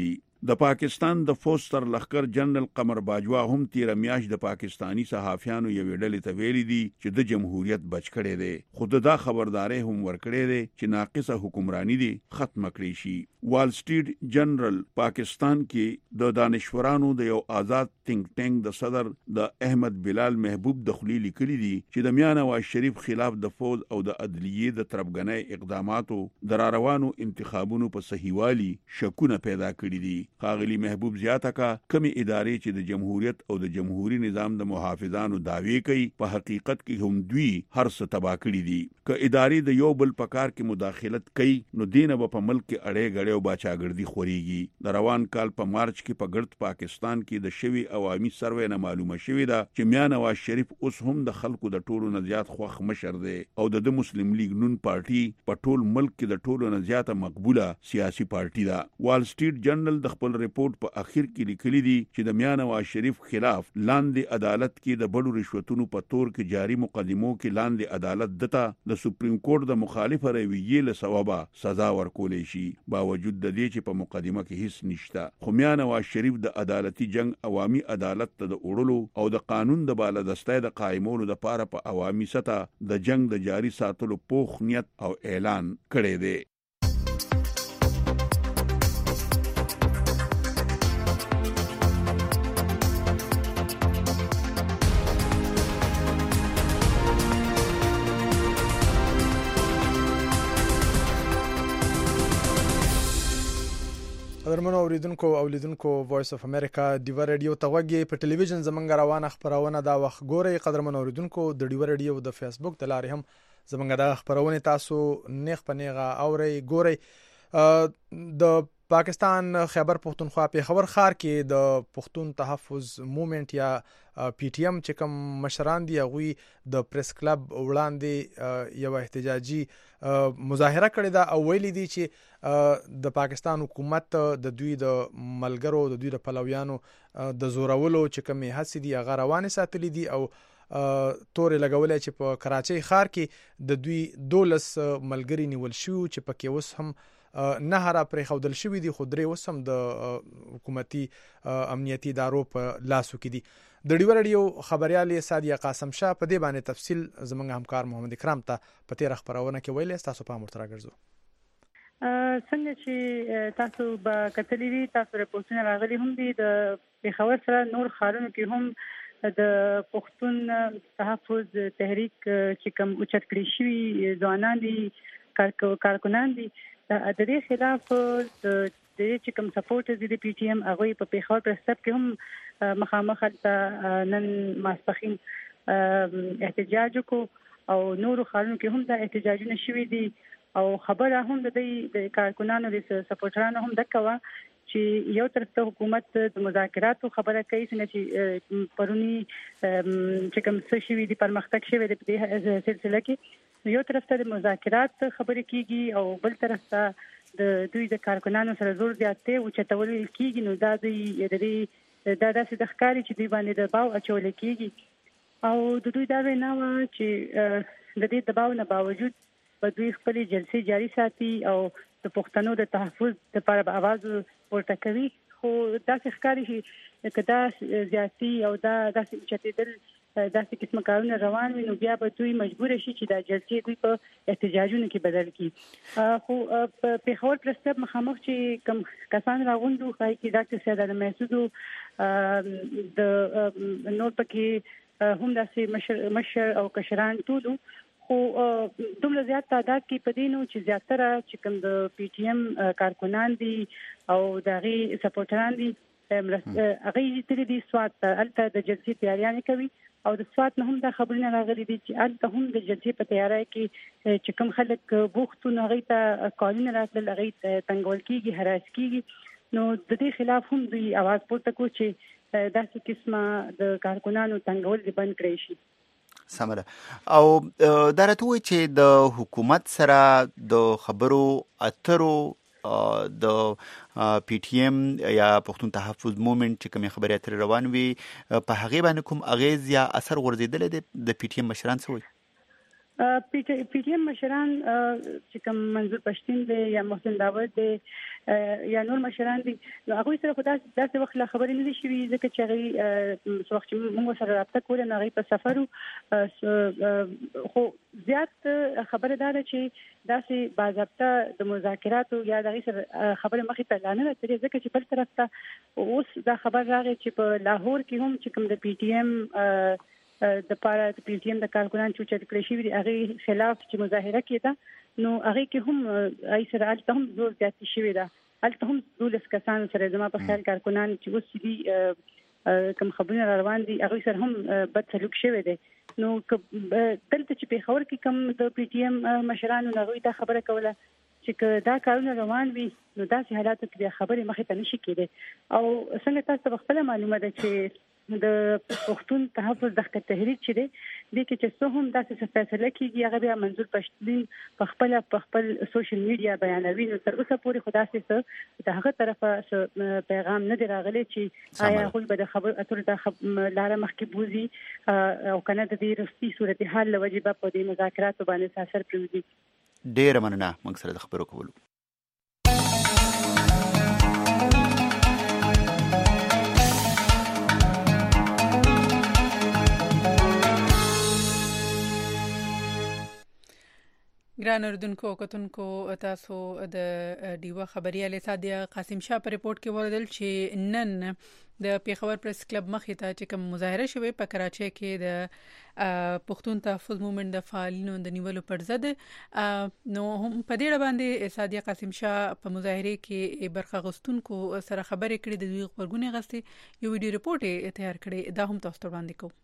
د پاکستان د فوج تر لخر جنرال قمر باجوا هم تیر میاش د پاکستانی صحافیانو یو ډلې ته ویلي دي چې د جمهوریت بچ کړي دي، خود دا خبرداري هم ورکړي دي چې ناقصه حکمرانی دي ختم کړي شي. وال سټریټ جنرال پاکستان کې د دانشورانو د یو آزاد تھنک ټینک د صدر د احمد بلال محبوب دخلی لیکلي دي چې د میاں نواز شریف خلاف د فوج او د عدلیه د طرفګنۍ اقداماتو د روانو انتخابونو په صحیحوالي شکونه پیدا کړي دي. ښاغلي محبوب زیاته کا کمی ادارې چې د جمهوریت او د جمهوریت نظام د محافظانو دعوی کوي په حقیقت کې هم دوی هر څه تباہ کړي دي. که ادارې د یو بل پکار کې مداخلت کوي نو دینه په ملک کې اړې غړې او باچاګردي خوريږي. د روان کال په مارچ کې په ګرد پاکستان کې د شوی عوامي سروې نه معلومه شوې ده چې میاں نواز شریف اوس هم د خلکو د ټولو نه زیات خوښ مشر دی او د مسلم لیگ نون پارټي په ټول ملک کې د ټولو نه زیاته مقبوله سیاسي پارټي ده. وال سټریټ جنرال د خپل ریپورت په اخر کې لیکلي دي چې د میاں نواز شریف خلاف لاندې عدالت کې د بډو رشوتونو په تور کې جاری مقدمو کې لاندې عدالت دته د سپریم کورټ د مخالفه رویې له سببه سزا ورکولې شي، باوجود د دې چې په مقدمه کې هیڅ نشته. خو میاں نواز شریف د عدالتي جنگ عوامي عدالت ته د وړلو او د قانون د بالادستۍ د قائمولو د پاره په عوامي سطح د جنگ د جاری ساتلو پوخ نیت او اعلان کړی دی. قدرمنو اوریدونکو او لیدونکو وایس اف امریکا دیو رادیو ته وګورئ، په ټلویزیون زمونږ روانه خبرونه دا وخت ګورئ. قدرمنو اوریدونکو د دیو رادیو د فیسبوک د لارې هم زمونږ د خبرونه تاسو نیغ په نیغه اورئ ګورئ. د پاکستان خیبر پختونخوا په خبر خار کې د پښتون تحفظ موومېنټ یا پی ټی ایم چې کوم مشران دي هغه د پریس کلب وړاندې یو احتجاجي مظاهره کړې ده او ویلي دي چې د پاکستان حکومت د دوی د ملګرو د دوی د پلویانو د زورولو چې کومې هڅې دي هغه روانې ساتلې دي او تورې لګولې چې په کراچۍ ښار کې د دوی 12 ملګري نیول شو چې پکې اوس هم نه هر پرې خودل شوې دي، خو درې اوس هم د حکومتي امنیتي ادارو په لاسو کې دي. د ډیو رادیو خبريال سادیه قاسم شاه په دې باندې تفصیل زمونږ همکار محمد اکرام ته په تیر خبرونه کې ویل. تاسو په امر تراګرځو څنګه چې تاسو به کتلې وي، تاسو راپورټونه راغلي هم دي د پیښور سره نور ښارونو کې هم د پښتون تحفظ تحریک چې کوم اوچت کړی شوی ځوانان دي کارکونان دي د دې خلاف د چې کوم سپورټ دي د پی ټی ایم هغه په پیښور پرستپ کې هم مخامخ ته نن ماسپخین احتجاج کو او نور خلکو کې هم د احتجاجونه شوي دي او خبره هم د کارکونانو د سپورټرانو هم دکوا چې یو طرف ته حکومت د مذاکراتو خبره کوي چې پرونی چې کوم څه شوي دي پرمختګ شوی دی په دې سلسله کې، یو طرف ته د مذاکرات خبرې کیږي او بل طرف ته د دوی د کارکونانو سره زور زیاتې او چتول کیږي. نو دا داسې د ښکاری چې دوی باندې دباو اچول کیږي او د دوی دا وینا چې د دې دباو نه باوجود په دوی خپل جلسې جاری ساتي او د پښتنو د تحفظ لپاره به आवाज ورته کوي. خو داسې ښکاری چې کدا زیاتی او داسې چتیدل داسې قسمه کارونه روان وي نو بیا به دوی مجبور شي چې د جلسې دوی په احتجاجونو کې بدل کړي. خو په پیښور پرستپ مخامخ چې کوم کسان راغوندو خای کې ډاکټر سیدال محسود د نور پکې هم داسې مشر او کشران ټولو، خو دومره زیات تعداد کې پدینو چې زیاتره چې کوم د پی ټی ایم کارکونان دي او دغه سپورټران دي هغه چې دي سوات الته د جلسې تیاریانه کوي او د سوات نه هم د خبرونه راغلي دي چې الته هم د جلسې په تیاری کې چې کوم خلک بوختونه هغه ته قانون راتل هغه تنګول کیږي هراس کیږي. نو د دې خلاف هم دوی आवाज پورته کوي چې داسې قسمه د کارکونانو تنګول دې بند کړی شي. سمره او درته وای چې د حکومت سره د خبرو اترو د پی ټی ایم یا پښتون تحفظ موومېنټ چې کوم خبري اتر روان وي په هغه باندې کوم اغیز یا اثر ورزيدل د پی ټی ایم مشران سوی؟ پی ټی ایم مشران چې کوم منظور پښتين دی یا محسن داود دی یا نور مشران دي نو هغه سره خدای داسې وخت لا خبرې نه دي شوي ځکه چې هغه څو وخت موږ سره رابطه کوله نو هغه په سفر خو زیات خبره ده چې داسې باضابطه د مذاکراتو یا دغه سره خبره مخې ته لاندې راځي ځکه چې بل طرف ته اوس دا خبر راغی چې په لاهور کې هم چې کوم د پی ټی ایم د پاره د پی ټی ایم د کارکونان چې کړی شي هغه خلاف چې مظاهره کېده نو هغه کې هم ای سره الته هم زور زیات شوی ده الته هم 12 کسان سره زما په خیال کارکونان چې اوس دي کوم خبرونه روان دي هغه سره هم بد سلوک شوی دی نو دلته چې په خبر کې کوم د پی ټی ایم مشرانو هغه ته خبره کوله چې دا کارونه روان وي نو داسې حالاتو کې خبرې مخې ته نشي کېدای او څنګه تاسو خپل معلومه ده چې د پښتون تحفظ د تحریک چې دی د کې چې څه هم داسې فیصله کیږي هغه بیا منظور پښتون په خپل سوشل میډیا بیانوي نو تر اوسه پورې خدای څه د هغه طرفه پیغام نه دی راغلی چې آیا خو به د خبر اتر د لار مخکې بوزي او کنه د دې رستي صورتحال لوجبه په دې مذاکراتو باندې اثر پروي ډیر مننه موږ سره د خبرو کولو ګران اردوونکو کتونکو تاسو د ډیوا خبريال سادیا قاسم شاه په ریپورت کې وردل چې نن د پیښور پریس کلب مخې ته چې کوم مظاهره شوه په کراچۍ کې د پښتون تحفظ موومېنټ د فعالینو د نیولو پر ضد نو هم په دې باندې سادیا قاسم شاه په مظاهره کې برخه غوښتونکو سره خبرې کړې د دوی خبرګونې غستې یو ویډیو ریپورت تیار کړی دا هم تاسو ته وړاندې کوم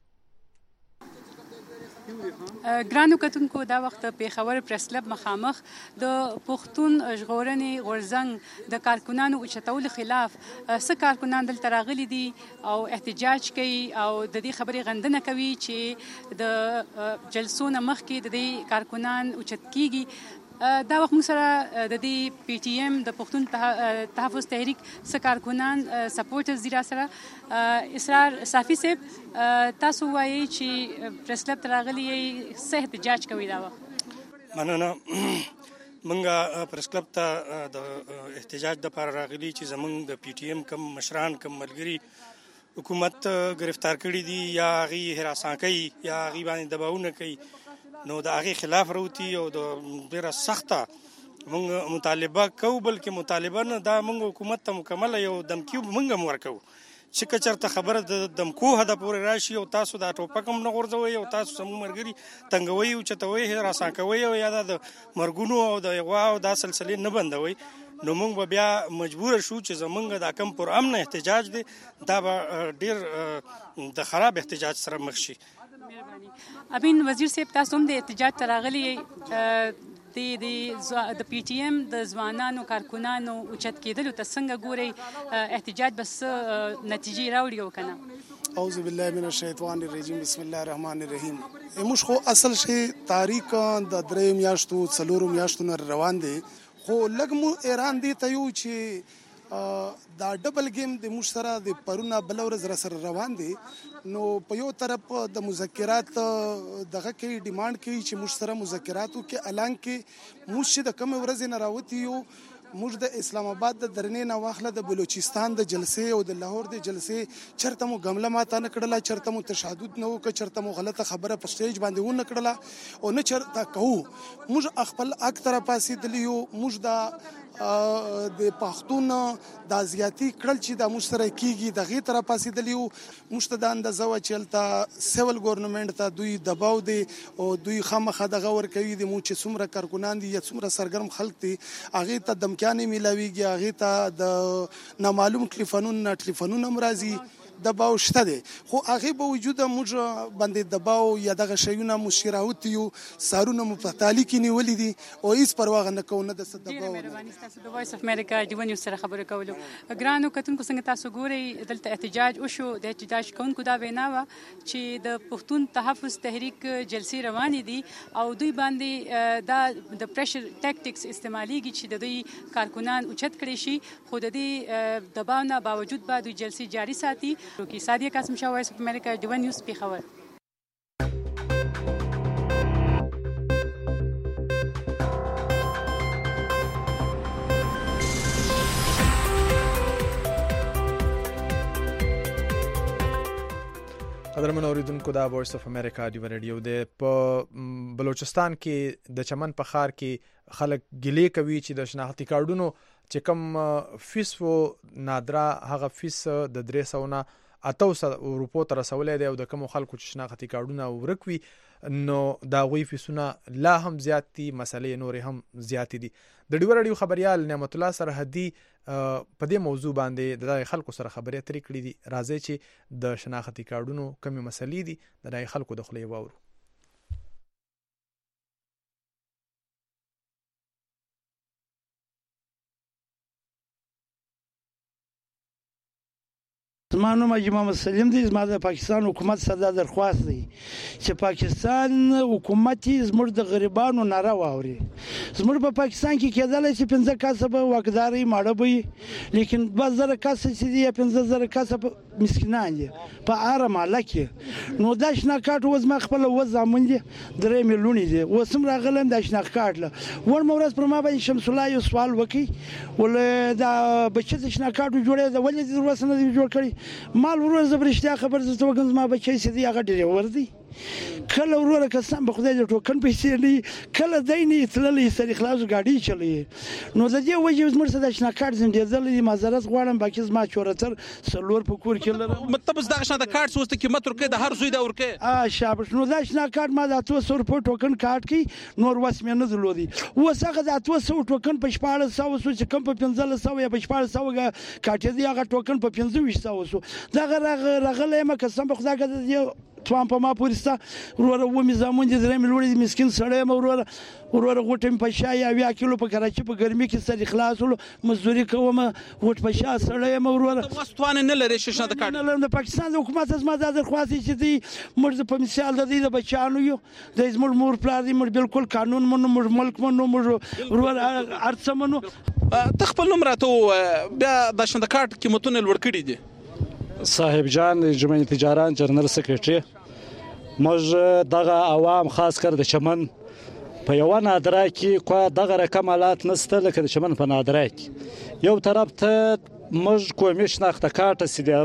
ګرانو کتونکو دا وخت پیښور پریس کلب مخامخ د پښتون ژغورنې غورځنګ د کارکونانو اوچتولو خلاف څه کارکونان دلته راغلي دي او احتجاج کوي او د دې خبرې غندنه کوي چې د جلسو نه مخکې د دې کارکونان اوچت کیږي دا وخت موږ سره د دې پی ټی ایم د پښتون تحفظ تحریک څخه کارکونان سپورټرز دي را سره اسرار صافي صاحب تاسو وایي چې پریس کلب ته راغلي څه احتجاج کوي دا وخت مننه موږ پریس کلب ته د احتجاج لپاره راغلي چې زموږ د پی ټی ایم کم مشران کم ملګري حکومت گرفتار کړي دي یا هغه هراسان کوي یا هغه باندې دباونه کوي نو د هغه خلاف راوتی او د ډیره سخته موږ مطالبه کوو بلکې مطالبه نه دا موږ حکومت ته مکمل یو دمکی موږ ورکو چې کچرته خبره د دمکو هدا پورې راشي او تاسو دا ټوپکم نه غورځوي او تاسو سم مرګري تنګوي او چتوي راسان کوي او یا د مرګونو او د یغوا او د سلسله نه بندوي نو موږ بیا مجبور شو چې زمونږ د کم پر امن احتجاج دی دا ډیر د خراب احتجاج سره مخ شي ابین وزیر صاحب تاسو هم د احتجاج تراغلي د پی ټی ایم د ځوانانو کارکونانو اوچت کېدلو ته څنګه ګوري احتجاج بس نتیجې راوړي او کنه اعوذ بالله من الشیطان الرجیم بسم الله الرحمن الرحیم موږ خو اصل شی تاریخ د درې میاشتو څلورو میاشتو روان دي خو لګمو ایران دی ته یو چې دا ډبل گیم د مشترا د پرونه بل ورځ سره روان دي نو په یو طرف د مذاکرات دغه کې ډیماند کوي چې مشترا مذاکراتو کې اعلان کې موږ د کوم ورځ نه راوتی یو موږ د اسلام آباد د درنې نه واخله د بلوچستان د جلسې او د لاهور د جلسې چرته مو غمله ماته نه کړله چرته مو تشدد نه وکړه چرته مو غلطه خبره په سټیج باندې و نه کړله او نه چرته کوو موږ خپل اکثر پاسې دلیو موږ د پښتون د ازیاتی کړل چې د مشترک کیږي د غي طرف پاسې دلیو مشتدا اندازه و چلتا سیول ګورنمنت ته دوی دباو دي او دوی خامخه دغه ور کوي د مو چې څومره کارکونان دي یا څومره سرګرم خلک دي هغه ته دمکانې ملاويږي هغه ته د نامعلوم ټلیفونونه مرضی دباو شته دي خو هغه به وجود موږ باندې دباو یا دغه شیونه مشراوت یو سارونه مفتالي کې نیولې دي او هیڅ پروا نه کوو نه د دباو مهرباني تاسو د وایس اف امریکا دیونیو سره خبرې کولو ګرانو کتونکو څنګه تاسو ګوري دلته احتجاج وشو د احتجاج کوونکو دا وینا و چې د پښتون تحفظ تحریک جلسې روانې دي او دوی باندې دا د پریشر ټاکټکس استعماليږي چې د دوی کارکونان اوچت کړي شي خو د دې دباو نه باوجود به دوی جلسې جاري ساتي روکی سادیا قاسم شاه وایس اف امریکا دیون نیوز پیښور قدرمن اوریدونکو دا وایس اف امریکا دی ریډیو د په بلوچستان کې د چمن په خار کې خلک ګلې کوي چې د شناختی کارډونو چې کم فیس وو نادرا هغه فیس د 300 نه 800 روپو تر رسولې دی او د کوم خلکو چې شناختی کارډونه ورکوي نو دا غوي فیسونه لا هم زیات دي مسلې نور هم زیات دي د ډیو رادیو خبريال نعمت الله سرحدي په دې موضوع باندې د خلکو سره خبرې اترې کړې دي راځي چې د شناختی کارډونو کومې مسلې دي د خلکو د خلې وورو زما نوم حاجي محمد سلیم دی. زما د پاکستان حکومت سره دا درخواست دی چې پاکستان حکومت زموږ د غریبانو ناره واوري. زموږ په پاکستان کې کېدلی چې 15 کسه واکداري ماړه وي لیکن 2000 کسه چې دي یا 15000 کسه مسکینان دي په هره محله کې. نو دا شناخت اوس ما خپل وزامن دي 3 میلیون دي اوس هم راغلم د شناخت له ور مورز پر ما باندې شمس الله یو سوال وکي ول دا بچی د شناخت جوړه د ولې د ورسنه جوړ کړي مال ورور زبرشتیا خبر زته وګم ما بچی سي هغه ډیریور دی کله ورور کسان به خدای د ټوکن پیسې نه کله دیني تللې سړي خلاص گاډي چلی نو د دې وجه زمر سره شناخت زم دي زلې معذرت غواړم باکیز ما چورتر سلور په کور کې لره مطلب دا شناخت سوسته قیمت ورکه د هر زوی دا ورکه شابه نو دا شناخت ما د 200 روپو ټوکن کارت کې نور وس مې نه درلودي وسغه د 200 ټوکن په 1400 سو چې کم په 1500 یا په 1400 کارت دی هغه ټوکن په 2500 سو دا غلې ما قسم په خدای کې توان په ما پورستا ورور و می زمون دي درې ملوړي مسكين سړی مو ورور غوټم په شای یا کیلو په کراچي په ګرمي کې سړي خلاصول مزدوري کوم غوټ په شای سړی مو ورور واستوان نه لري شنه د کارت نه د پاکستان حکومت از ما د درخواست چې دی مرز په مثال د دې د بچانو یو د زمور مور پلار دی مر بالکل قانون منو مر ملک منو مر ورور ارڅ منو تخپل نمرته بیا د شنه د کارت قیمتونه لوړ کړي دي صاحب جان جمعیت تجاران جنرال سیکریټری موږ دغه عوام خاص کر د چمن په یو نادره کې کو دغه رقم حالات نسته لکه د چمن په نادره کې یو طرف ته موږ کومې شناخته کارت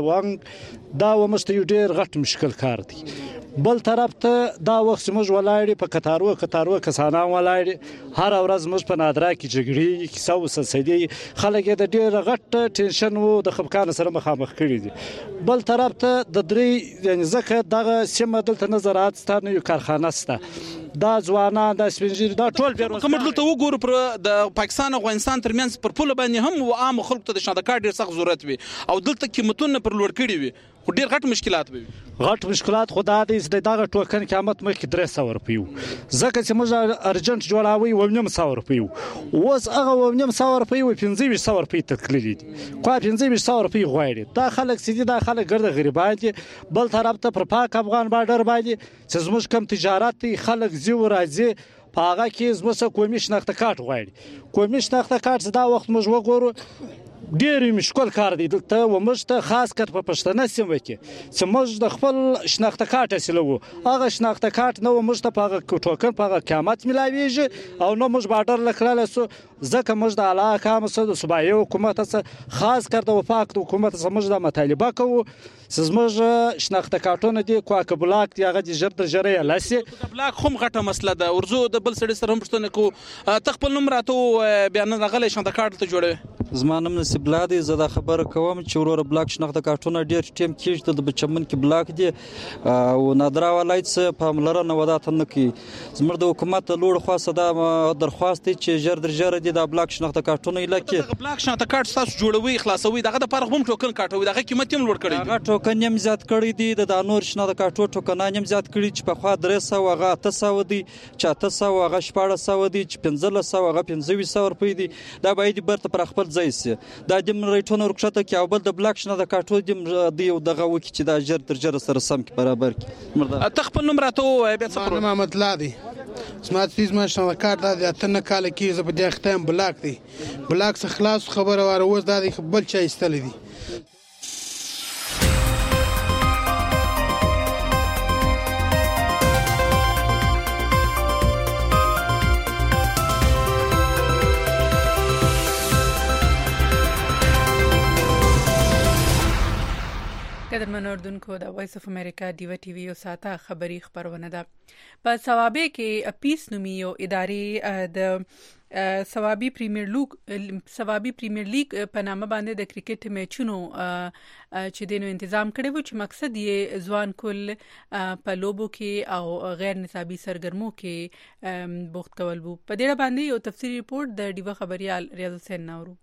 سیدوان دا ومشته یو ډیر غټ مشکل کار دی بل طرف ته دا وخت موږ ولاړې په کتارو کسانان ولاړې هر ورځ موږ په نادره کې جګړې کیسه وسلسلې خلک د ډیر غټ ټینشن وو د خپکان سره مخامخ کړي دي بل طرف ته د درې یعنی ځکه دغه سیمه دلته نظارات ستانه یو کارخانه سته دا ځوانان د سپینجیر دا ټول بیر کوم دلته وګورو پر د پاکستان او افغانستان ترمنځ پر پوله باندې هم و عام خلکو ته د شناخت کارت ډیر سخت ضرورت وي او دلته قیمتونه پر لوړ کړي وي خو ډیر غټ مشکلات وي غټ مشکلات خدا دې دغه ټوکن قیمت مخکې 300 روپیو ځکه چې موږ ارجنټ جوړاوي و 900 روپیو اوس هغه و 900 روپیو 1500 روپی تکلیدي خو 1500 روپی غواړي دا خلک سيدي دا خلک ګرځي غریبان دي بل طرف ته پر پاک افغان بارډر باندې چې زموږ کم تجارت دي خلک زیو راځي په هغه کې زموږ کومې شناخته کارت غواړي کومې شناخته کارت دا وخت موږ وګورو ډېر مشکل کار دی دلته و موږ ته خاص کر په پښتنه سیمه کې چې موږ د خپل شناخته کارت اصلو هغه شناخته کارت نو موږ ته په ټوکن په قیامت ملاویږي او نو موږ بارډر لکړل سو ځکه موږ د علاقه مسد صوبایي حکومت څخه خاص کر د وفاق حکومت څخه موږ د مطالبه کوو زموږ شناخته کارتونه دی کوه بلاک دی هغه د جر د جره لاسي بلاک هم غټه مسله ده ورزو د بل سړي سره هم پښتنه کو تخپل نمرته بیان غلې شناخته کارت ته جوړوي زما نوم نصیب الله دی زه دا خبره کوم چې ورور بلاک شناخته کارتونه ډیر ټیم کېږي د بچمن کې بلاک دی او نادرا ولایت څخه پاملرنه ودات نه کی زموږ د حکومت لوړ خاصه دا درخواست دی چې جر در جره دی د بلاک شناخته کارتونه لکه بلاک شناخته کارت تاسو جوړوي خلاصوي دغه د فرق هم ټوکن کارتوي دغه قیمت هم لوړ کړی هغه ټوکن هم زیات کړی دی د نور شناخته کارتو ټوکنان هم زیات کړی چې په خوا 300 هغه 800 دی چې 800 هغه 1400 دی چې 1500 هغه 2500 روپۍ دی دا باید برته پر خپل ځای سي دا د ریټونه ورکشته کې او بل د بلاک شناخته کارتو دی دغه وکی چې دا جر تر جر سره سم کې برابر کی تخپل نمرته بیا څه محمد لادي سمات فیز ما شناخته کارت د اتنه کال کې زه په دې ختم بلاک دی بلاک څخه خلاص خبره واره وز دا بل چا استل دي قدرمن اردوونکو د وایس اف امریکا ډیو ټي وی او ساته خبری خبرونه ده. په ثوابه کې پیس نومي او ادارې د ثوابي پریمیر لیگ په نامه باندې د کرکټ میچونو چې دینو تنظیم کړي وو چې مقصد یې ځوان کل په لوبو کې او غیر نصابي سرګرمو کې بوخت کول وو. په دې باندې یو تفصیلی ریپورت د ډیو خبريال ریاض حسین نورو.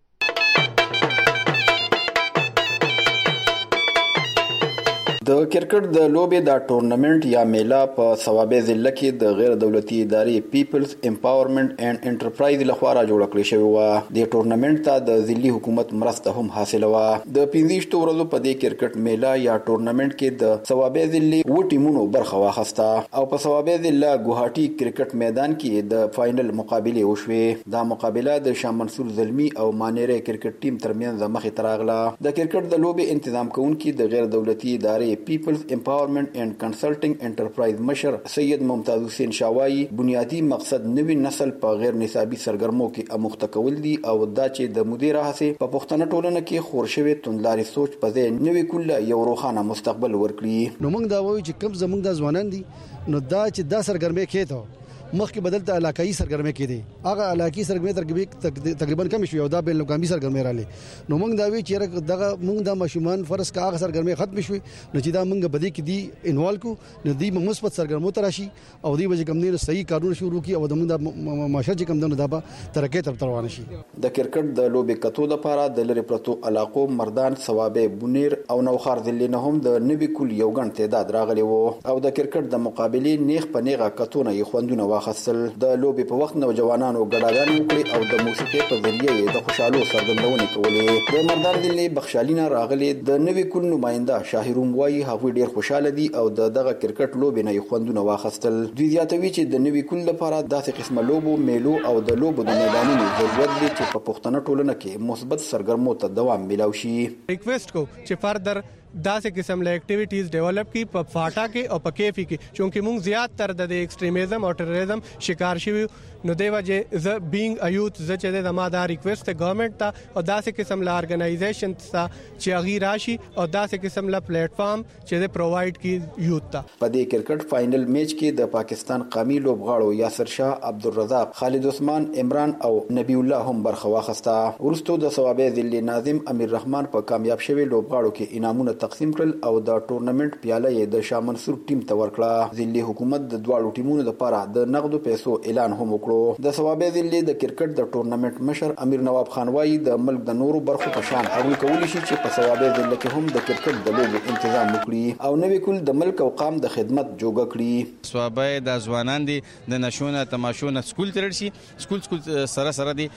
د کرکټ د لوبې د ټورنمنت یا میلا په ثوابه ضلع کې د غیر دولتي ادارې پیپلز امپاورمنت اینڈ انټرپرایز لخوا را جوړ کړی شوی و. د ټورنمنت ته د ضلعي حکومت مرسته هم حاصله و. د 15 ورځو په دې کرکټ میلا یا ټورنمنت کې د ثوابه ضلع و ټیمونو برخه واخیسته او په ثوابه ضلع ګوهاټي کرکټ میدان کې د فائنل مقابله وشوه. دا مقابله د شاه منصور زلمی او مانیره کرکټ ټیم ترمنځ مخې ته راغله. د کرکټ د لوبې تنظیم کوونکي د غیر دولتي ادارې پیپلز امپاورمنٹ اینڈ کنسلټینګ انټرپرایز مشر سید ممتاز حسین شاوایی بنیادی مقصد نوی نسل په غیر نصابي سرګرمو کې اموخته کول دي او دا چې د مدیر هڅه په پښتنه ټولنه کې خورشوي توندلاري سوچ په ځای نوی کله یو روښانه مستقبل ورکړي. نو موږ دا وایو چې کوم زموږ د ځوانان دي نو دا چې دا سرګرمي کېته مخکې بدلته علاقايي سرګرمي کېدی هغه علاقايي سرګرمي تقریبا کم شوی او دا بین الاقوامي سرګرمي رااله. نو موږ دا وی چې دغه موږ د مشمون فرض کا هغه سرګرمي ختم شوی نو چې دا موږ بدی کې دی انوالو کو نو دی مثبت سرګرمو تراشي او دی وجه کم نه صحیح کارونه شروع کی او د موږ د معاشره چې کم دنه دا به ترقی تر روان شي. د کرکټ د لوبې کتو لپاره د لری پرتو علاقو مردان ثوابه بونیر او نوخار ذلې نه هم د نوی کل یو غن تعداد راغلی وو او د کرکټ د مقابله نیغ په نیغه کتونه یې خوندونه واخصل. د لوبې په وخت نوجوانانو ګډاګانې وکړي او د موسیقي په ذریعه د خوشحالو سرګندونې کولې. د مردان ضلع بخشالینا راغلي د نوی کل نماینده شاهروم وایي هغوی ډیر خوشاله دي او دغه کرکټ لوبې نه خوندونه واخستل. دوی زیاتوي چې د نوی کل لپاره داسې قسمه لوبو میلو او د لوبو د میدانونو ضرورت دی چې په پښتنه ټولنه کې مثبت سرګرمو ته دوام ملاوي شي. ریکویسٹ کو چې فردر داسې قسم له اکټیویټیز ډیولپ کی په فاټا کې او په کیفی کې چونکه موږ زیات تر د ایکستریمیزم او ټیرریزم شکار شوی نو دی وجه ز بینګ ا یوث ز چې د ما دا ریکویسټ ته ګورنمنت ته او داسې قسم له ارګنایزیشن ته چې غیر راشي او داسې قسم له پلیټ فارم چې د پرووایډ کی یوث ته. په دې کرکټ فائنل میچ کې د پاکستان قومي لوبغاړو یاسر شاه عبدالرزاق خالد عثمان عمران او نبی الله هم برخه واخیسته. ورستو د ثوابه ضلع ناظم امیر رحمان په کامیاب شوی لوبغاړو کې انعامونه تقسیم کړل او د ټورنمنت پیاله یې د شاه منصور ټیم ته ورکړه. ضلعي حکومت د دواړو ټیمونو لپاره د نقدو پیسو اعلان هم وکړو. د ثوابه ضلع د کرکټ د ټورنمنت مشر امیر نواب خان وایي د ملک د نورو برخو په شان هغوی کولی شي چې په ثوابه ضلع کې هم د کرکټ د لوبو تنظیم وکړي او نوی کول د ملک او قام د خدمت جوګه کړي. ثوابه د ځوانان دي د نشونه تماشونه سکول تر شي سکول سره دي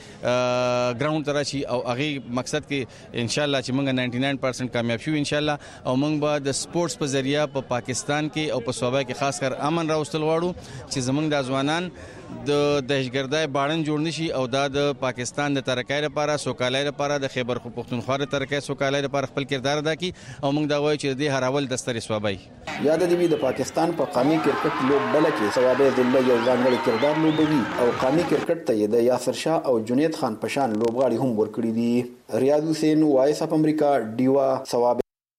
ګراوند تر شي او هغه مقصد کې ان شاء الله چې موږ 99% کامیاب شو ان شاء الله او موږ به د سپورتس په ذریعہ په پاکستان کې او په ثوابه کې خاص کر امن راوستل غواړو چې زموږ د ځوانان د دهشتګردۍ باړن جوړ نشي او دا د پاکستان د ترقۍ لپاره سوکالۍ لپاره د خیبر پختونخوا د ترقۍ سوکالۍ لپاره خپل کردار ادا کړي او موږ دا وایو چې د هراول د ستر ثوابای یاد دی د پاکستان په قومي کرکټ لوبډله کې ثوابه ضلع یو ځانګړی کردار لوبوي او قومي کرکټ ته د یاسر شاه او جنید خان پشان لوبغاړي هم ورکړي دي. ریاض حسین وایس اف امریکا ډیوا ثوابه.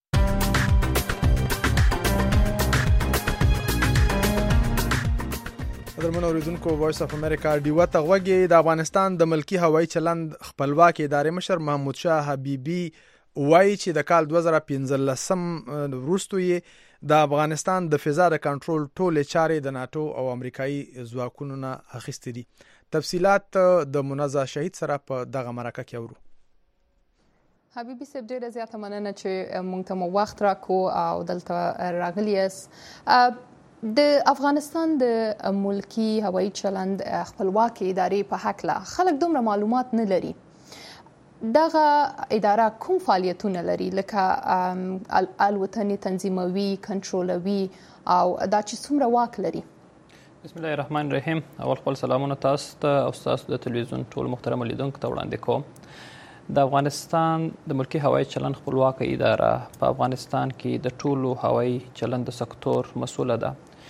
درمن اوریدونکو وایس اف امریکا ډیوا ته غوږی. د افغانستان د ملکی هوایي چلند خپلواک ادارې مشر محمود شاه حبیبي وایي چې د کال 2015 وروسته یې د افغانستان د فضا د کنټرول ټولې چارې د ناتو او امریکایي ځواکونو نه اخیستې دي. تفصيلات د منزه شهید سره په دغه مرکه کې اورو. حبیبي صاحب ډیره زیاته مننه چې مونږ ته وخت راکو او دلته راغلی یاست. د افغانستان د ملکی هوایي چلند خپلواک ادارې په حق لا خلک دومره معلومات نه لري. دغه اداره کوم فعالیتونه لري لکه الوتنې تنظیموي کنټرولوي او دا چې څومره واک لري؟ بسم الله الرحمن الرحیم. اول خپل سلامونه تاسو ته او تاسو د تلویزیون ټول محترم لیدونکو ته وړاندې کوم. د افغانستان د ملکی هوایي چلند خپلواک اداره په افغانستان کې د ټولو هوایي چلند سکتور مسؤله ده.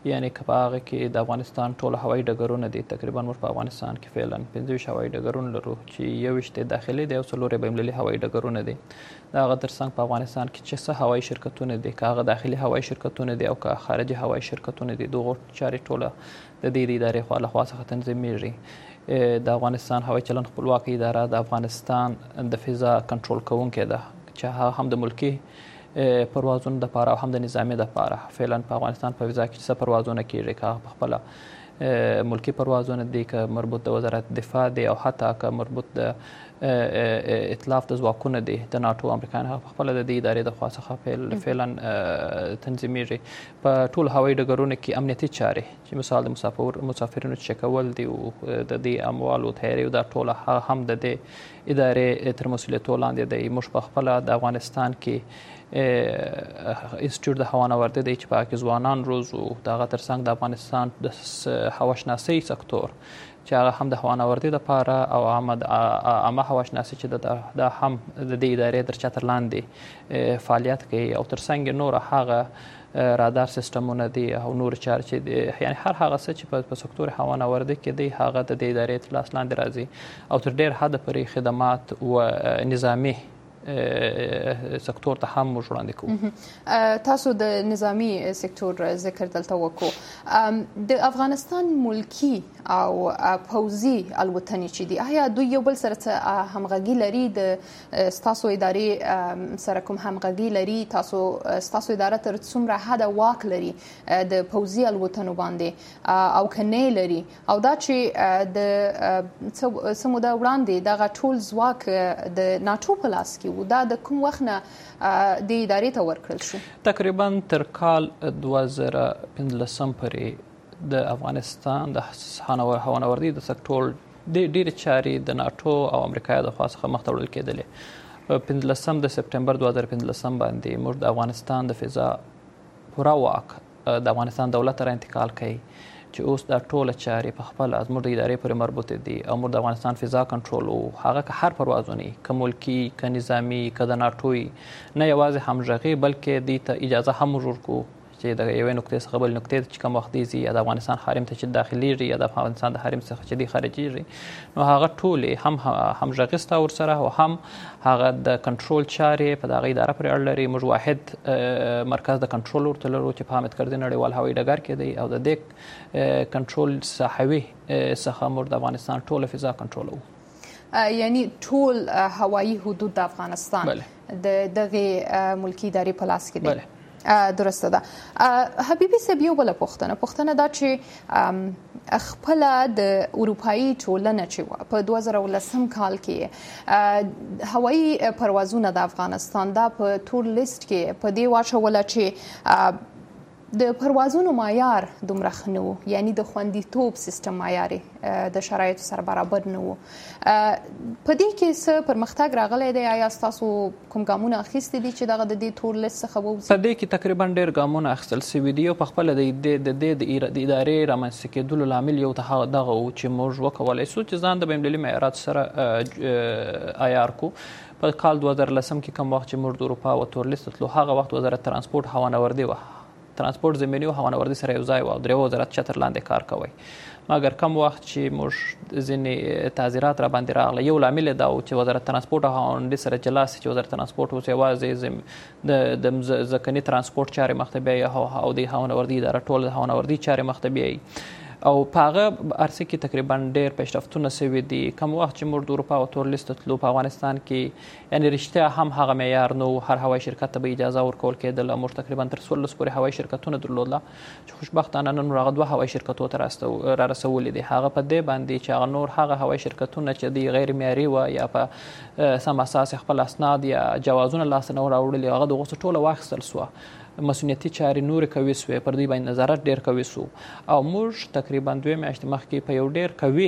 یعنی که په هغه کې د افغانستان ټول هوایي ډګرونه دي، تقریبا موږ په افغانستان کې فعلا 25 هوایي ډګرونه لرو چې 21 داخلي دي او 4 بین‌المللي هوایي ډګرونه دي. د هغه ترڅنګ په افغانستان کې چې څه هوایي شرکتونه دي، که هغه داخلي هوایي شرکتونه دي او که خارجي هوایي شرکتونه دي، دغه چارې ټوله د دې ادارې لخوا څخه تنظیمیږي. د افغانستان هوایي چلند خپلواکي اداره د افغانستان د فضا کنټرول کوونکې ده چې هغه هم د ملکي پروازونو د پاره او هم د نظامی د پاره فعلا په افغانستان په فضا کې څه پروازونه کیږي، که په خپل ملکی پروازونه دي، که مربوط د وزارت دفاع دي او حتی که مربوط د ائتلاف د ځواکونو دي د ناتو امریکایان په خپل د دې ادارې د خوا څخه فعلا تنظیمیږي. په ټول هوایي ډګرونو کې امنیتي چارې چې مثال د مسافرینو چک کول دي او د دې اموالو تیاری دا ټول هم د دې ادارې تر مسؤلیت لاندې دی. موږ په خپل د افغانستان کې انسټیټیوټ د هوانوردي دی چې پاکي ځوانان روزو، دغه ترڅنګ د افغانستان د هواشناسي سکتور چې هغه هم د هوانوردي لپاره او عامه هواشناسي چې دا هم د دې ادارې تر چتر لاندې فعالیت کوي او ترڅنګ نور هغه رادار سیستمونه دي او نور چارې چې یعنی هر هغه څه چې په سکتور هوانوردي کې دی هغه د دې ادارې تر لاس لاندې راځي او تر ډېر حده پورې خدمات او نظامی سکتور ته هم موږ وړاندې کوو. تاسو د نظامی سکتور ذکر دلته وکړو. د افغانستان ملکی او پوځي الوتنې چې دي آیا دوی یو بل سره همغږي لري؟ د ستاسو ادارې سره کوم همغږي لري؟ ستاسو اداره تر څومره حده واک لري د پوځي الوتنو باندې او کنه لري؟ او دا چې د سموده وړاندې دغه ټول ځواک د ناتو په لاس کې دا د کوم وخت نه د ادارې ته ورکړل شو؟ تقریبا تر کال 2015 پورې د افغانستان د هوانوردي د سکتور ډېرې چارې د ناتو او امریکا د خوا څخه مخ ته وړل کېدلې. 15 د سپټمبر 2015 باندې موږ د افغانستان د فضا پوره واک د افغانستان دولت را انتقال کړي چې اوس دا ټوله چارې په خپل زموږ د ادارې پورې مربوطې دي او موږ د افغانستان فضا کنټرول او هغه که هر پروازونه که ملکي که نظامي که د ناتوي نه یوازې همغږي بلکې دې ته اجازه هم ورکو چې د یوې نقطې څخه بل نقطې ته چې کوم وخت دی یا د افغانستان حرم ته چې داخليږي یا د افغانستان د حرم څخه چې دی خارجيږي نو هغه ټولې هم همغږي ستا ورسره او هم هغه د کنټرول چارې په دغه اداره پورې اړه لري. موږ واحد مرکز د کنټرول ورته لرو چې په حامد کرزي نړیوال هوایي ډګر کې دی او د دې کنټرول ساحوي څخه موږ د افغانستان ټول فضا کنټرولو. یعنی ټول هوایي حدود د افغانستان د دغه ملکی ادارې په لاس کې دي. درسته ده. حبیبي صاحب یو بل پوښتنه دا چې خپل د اروپאי ټولنه چې په 2019 کال کې هوایي پروازونه د افغانستان دا په تور لیست کې په دی واچول چې د پروازونو معیار دومره ښه نه و، یعنی د خوندیتوب سیستم معیار د شرایطو سره برابر نه و. په دې کې څه پرمختګ راغلی دی؟ آیا ستاسو کوم ګامونه اخیستي دي چې دغه د دې تور لیست څخه ووځي؟ په دې کې تقریبا ډېر ګامونه اخیستل سوي دي او په خپله د ادارې رامنځته کېدلو لامل یو دغه و چې موږ وکولی سو چې ځان د بین‌المللي معیاراتو سره عیار کړو. په کال 2010 کې کوم وخت چې موږ د اروپا و تور لیست تلو هغه وخت وزارت ترانسپورټ هوانوردي وه، ترانسپورټ زمینی او هوانوردي سره یو ځای و او درې وزارت چتر لاندې کار کوي. مګر کم وخت چې موږ ځینې تعزیرات را باندې راغله یو لامل دا و چې وزارت ترانسپورټ او هوانوردي سره جلا سي چې وزارت ترانسپورټ اوس یوازې د ځمکني ترانسپورټ چارې مخ ته بیایي او د هوانوردي اداره ټول د هوانوردي چارې مخ ته بیایي او په هغه عرصه کې تقریبا ډېر پیشرفتونه سوي دي. کوم وخت چې موږ د اروپا او تور لیست تلو په افغانستان کې یعنی رښتیا هم هغه معیار نو هر هوایي شرکت ته به اجازه ورکول کېدل. موږ تقریبا تر 16 پورې هوایي شرکتونه درلودله چې خوشبختانه نن هغه 2 هوایي شرکتو ته را رسولي دي. هغه په دې باندې چې هغه نور هغه هوایي شرکتونه چې دی غیر معیاري و یا په سم اساس خپل اسناد یا جوازونه لاس نه راوړل هغه دغه ټوله واخیستل سو. مسؤلیتي چارې نور کوي سو پر دې باندې نظارت ډېر کوي سو او موږ تقریبا 2 میاشتې مخکې په یو ډېر کوي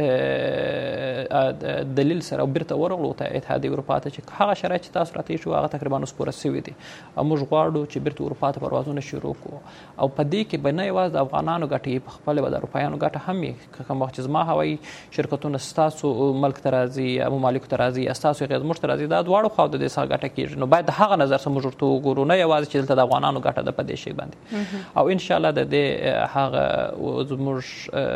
دلیل سره بیرته ورغلو ته اتحادیه اروپا ته چې هغه شرایط چې تاسو راته شو هغه تقریبا اوس پوره سوي دي او موږ غواړو چې بیرته اروپا ته پروازونه شروع کړو او په دې کې به نه یوازې د افغانانو ګټې په خپل د اروپایانو ګټه هم یې کوم وخت چې زما هوایي شرکتونه ستاسو ملک ته راځي یا ممالک ته راځي ستاسو غیر موږ ته راځي دا دواړو خوا د دې څخه ګټه کیږي. نو باید هغه نظر سره موږ ورته وګورو نه یوازې چې دلته د افغانانو ګټه ده په دې شی باندې او ان شاء الله د دې هغه زموږ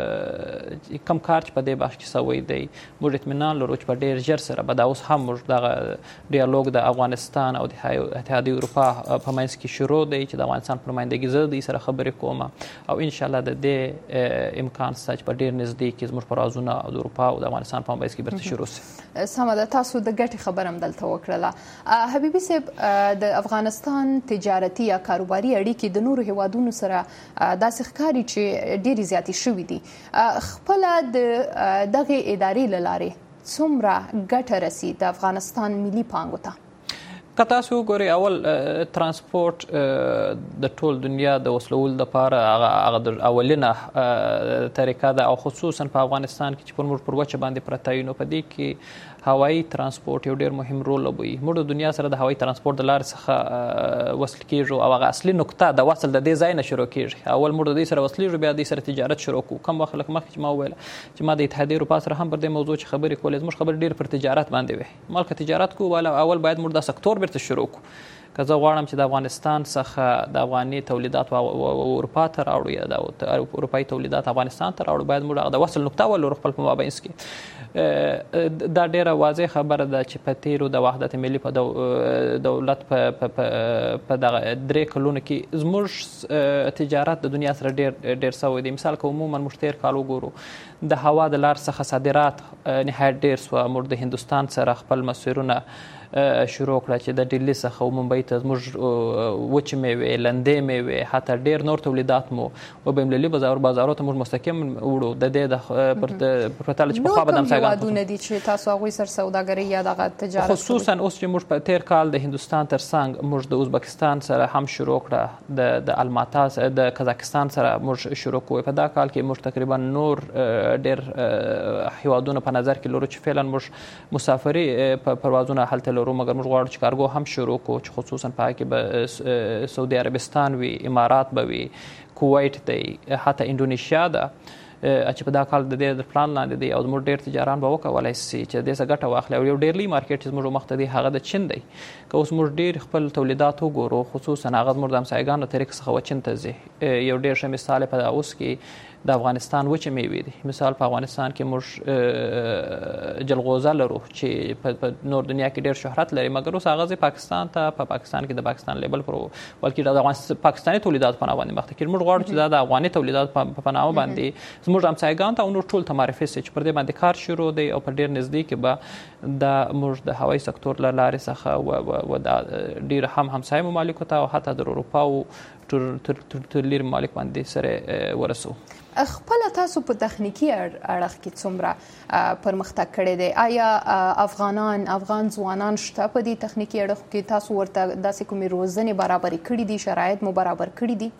کم کار چې په دې بخش کې سوی دی موږ اطمینان لرو چې په ډیر ژر سره به دا اوس هم موږ دغه ډیالوګ د افغانستان او د اتحادیې اروپا په منځ کې شروع دی چې د افغانستان پر نمایندګي زه دوی سره خبرې کوم او ان شاء الله د دې امکان شته چې په ډیر نږدې کې زموږ په رازونه د اروپا او د افغانستان په منځ کې برته شروع شي. سمه ده، تاسو د ګټې خبره هم دلته وکړله. حبیبي صاحب، د افغانستان تجارتي یا کاروباري اړیکې د نورو هیوادونو سره داسې ښکاري چې ډېرې زیاتې شوي دي. خپله د دغې ادارې له لارې څومره ګټه رسي د افغانستان ملي پانګو ته؟ که تاسو وګورئ، اول ترانسپورت د ټول دنیا د وصلولو لپاره هغه د اولینه طریقه ده او خصوصا په افغانستان کې چې موږ پر وچه باندې پرته یو، نو په دې کې هوایي ترانسپورت یو ډېر مهم رول لوبوي. موږ د دنیا سره د هوایي ترانسپورت د لارې څخه وصل کېږو او هغه اصلي نقطه د وصل د دې ځای نه شروع کېږي. اول موږ د دې سره وصلېږو، بیا د دې سره تجارت شروع کوو. کم وخت لکه مخکې چې ما وویل چې ما د اتحادیې اروپا سره هم پر دې موضوع چې خبرې کولې، زموږ خبرې ډېر پر تجارت باندې وې. مالکه تجارت کوو، اول باید موږ دا سکتور بیرته شروع کوو. که زه غواړم چې د افغانستان څخه د افغاني تولیدات اروپا ته راوړو یا د اروپایي تولیدات افغانستان ته راوړو، باید موږ د وصل نقطه ولرو خپل په مابینځ کې. دا ډیره واضح خبره ده چې په تیرو د وحدت ملي په دولت په دغه 3 کلونو کې زموږ تجارت د دنیا سره ډیر سوی دی. مثال که عموما موږ تیر کال وګورو د هوا د لار څخه صادرات نهایت ډیر سوه. موږ د هندوستان سره خپل مسیرونه شروع کړه چې د ډیلی څخه ممبئی ته زموږ وچې میوې، لندې میوې، حتی ډیر نور تولیدات مو په بین‌المللي بازارو ته موږ مستقیم وړو. د دې په پرتله چې پخوا به د همسایګانو هیوادونه دي چې تاسو هغوی سره سوداګري یا دغه تجارت خصوصا اوس چې موږ په تیر کال د هندوستان ترڅنګ موږ د ازبکستان سره هم شروع کړه، د الماتا د قزاقستان سره موږ شروع کوو. په دا کال کې موږ تقریبا نور ډیر هیوادونه په نظر کې لرو چې فعلا موږ مسافري پروازونه هلته لرو، مګر موږ غواړو چې کارګو هم شروع کړو چې خصوصا په هغه کې به سعودي عربستان وي، امارات به وي، کویت دی، حتی اندونیشیا ده چې په دا کال د دې پلان لاندې دی او زموږ ډېر تجاران به وکولی شي چې دې څه ګټه واخلي. او یو ډېر لوی مارکیټ چې زموږ مخ ته دی هغه د چین دی. که اوس موږ ډېر خپل تولیدات وګورو، خصوصا هغه زموږ د همسایګانو طریق څخه چین ته ځي. یو ډېر ښه مثال په اوس کې د افغانستان وچې میوې دي. مثال په افغانستان کې موږ جلغوزه لرو چې په نور دنیا کې ډېر شهرت لري، مګر اوس هغه پاکستان ته په پاکستان کې د پاکستان لیبل پر بلکې د پاکستاني تولیدات په نامه باندې مخته کېږي. موږ غواړو چې دا د افغاني تولیدات په نامه باندې زموږ همسایګانو ته او نور ټول ته معرفي شي چې پر دې باندې کار شروع دی او په ډېر نږدې کې به د موږ د هوایي سکتور له لارې څخه و د ډېر هم همسایه ممالکو ته او حتی د اروپا او تر لرې ممالک باندې سره ورسو. خپل تاسو په تخنیکی اړخ کې څومره پرمختګ کړی دی؟ آیا افغان ځوانان شته په دې تخنیکی اړخ کې؟ تاسو ورته داسې کومې روزنې برابرې کړي دي، شرایط مو برابر کړي دي؟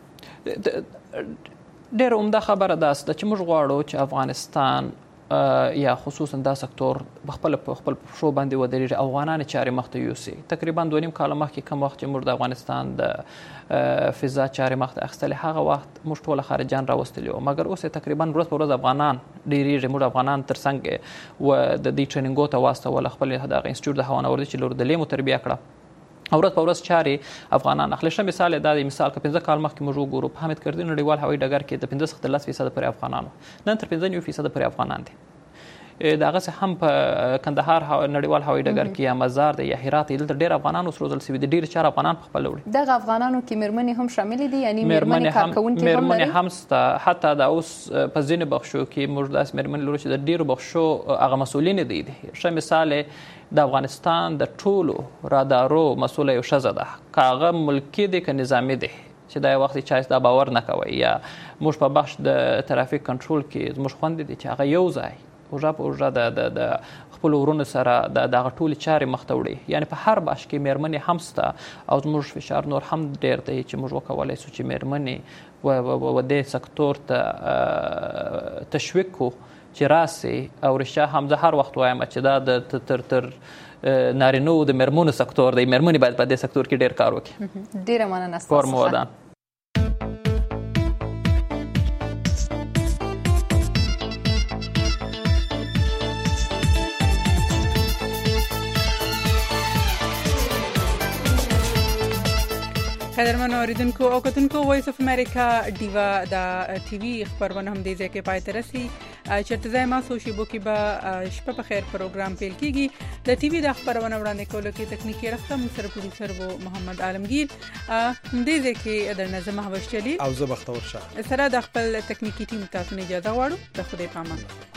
ډېر عمده خبره داسې ده چې موږ غواړو چې افغانستان یا خصوصا دا سکتور خپل پښو باندې ودرېږي، افغانان چارې مخته یوسي. تقریبا 2.5 کال مخکې کوم وخت چې موږ د افغانستان د فضا چارې مخته اخیستلې، هغه وخت موږ ټول خارجان راوستلي وو، مګر اوس تقریبا ورځ په ورځ افغانان ډېرېږي. موږ افغانان ترڅنګ و د دې ټریننګو ته واستول، خپل دغه انسټیټیوټ د هوانوردي چې لور د لیمو تربیه کړه ورځ په ورځ چارې افغانان اخلي. ښه مثال دا دی، مثال که 15 کال مخکې موږ وګورو په حامد کرزي نړیوال هوایي ډګر کې د 15 څخه 10% پورې افغانانو، نن تر 15% پورې افغانان دي. دغه هم په کندهار نړیوال هوایي ډګر کې یا مزار دی یا هرات دی، دلته ډېر افغانان اوس روزل شوي دي. ډېر چار افغانان په خپل وړي. دغه افغانانو کې مېرمنې هم شامل دي، یعنی مېرمنې کارکوونکې هم لري؟ هم شته. حتی دا اوس په ځینې بخشو کې موږ داسې مېرمنې لرو چې د ډېرو بخشو هغه مسؤلین دي. ښه مثال د افغانستان د ټولو رادارو مسؤله یو ښځه ده، که هغه ملکي دی که نظامي دی، چې دا یو وخت چا دا باور نه کوي. یا موږ په بخش د ترافیک کنټرول کې زموږ خویندې دي چې هغه یو ځای اوږه په اوږه د خپلو ورونو سره دغه ټولې چارې مخته وړي. یعنې په هر بخش کې مېرمنې هم شته او زموږ فشار نور هم ډېر دی چې موږ وکولی شو چې مېرمنې و دې سکتور ته تشویق کړو چې راسي. او رښتیا هم زه هر وخت وایم چې دا د تر نارینو د مېرمنو سکتور دی. مېرمنې باید په دې سکتور کې ډېر کار وکړي. ډېره مننه ستاسو. کور مو ودان. قدرمن اوریدونکو او کتونکو وایس اف امریکا دیوا دا ټي وي خبرونه هم دې ځکه پای ته رسي چرته ځای ما سوشي بو کې به شپه په خیر پروګرام پیل کیږي د ټي وي د خبرونه وړاندې کولو کې تکنیکی رخصه مصر پروډوسر وو محمد عالمگیر دې ځکه د نظم هوښ چلی او زه بختور شاه سره د خپل تکنیکی ټیم تاسو نه اجازه غواړو د خدای پامان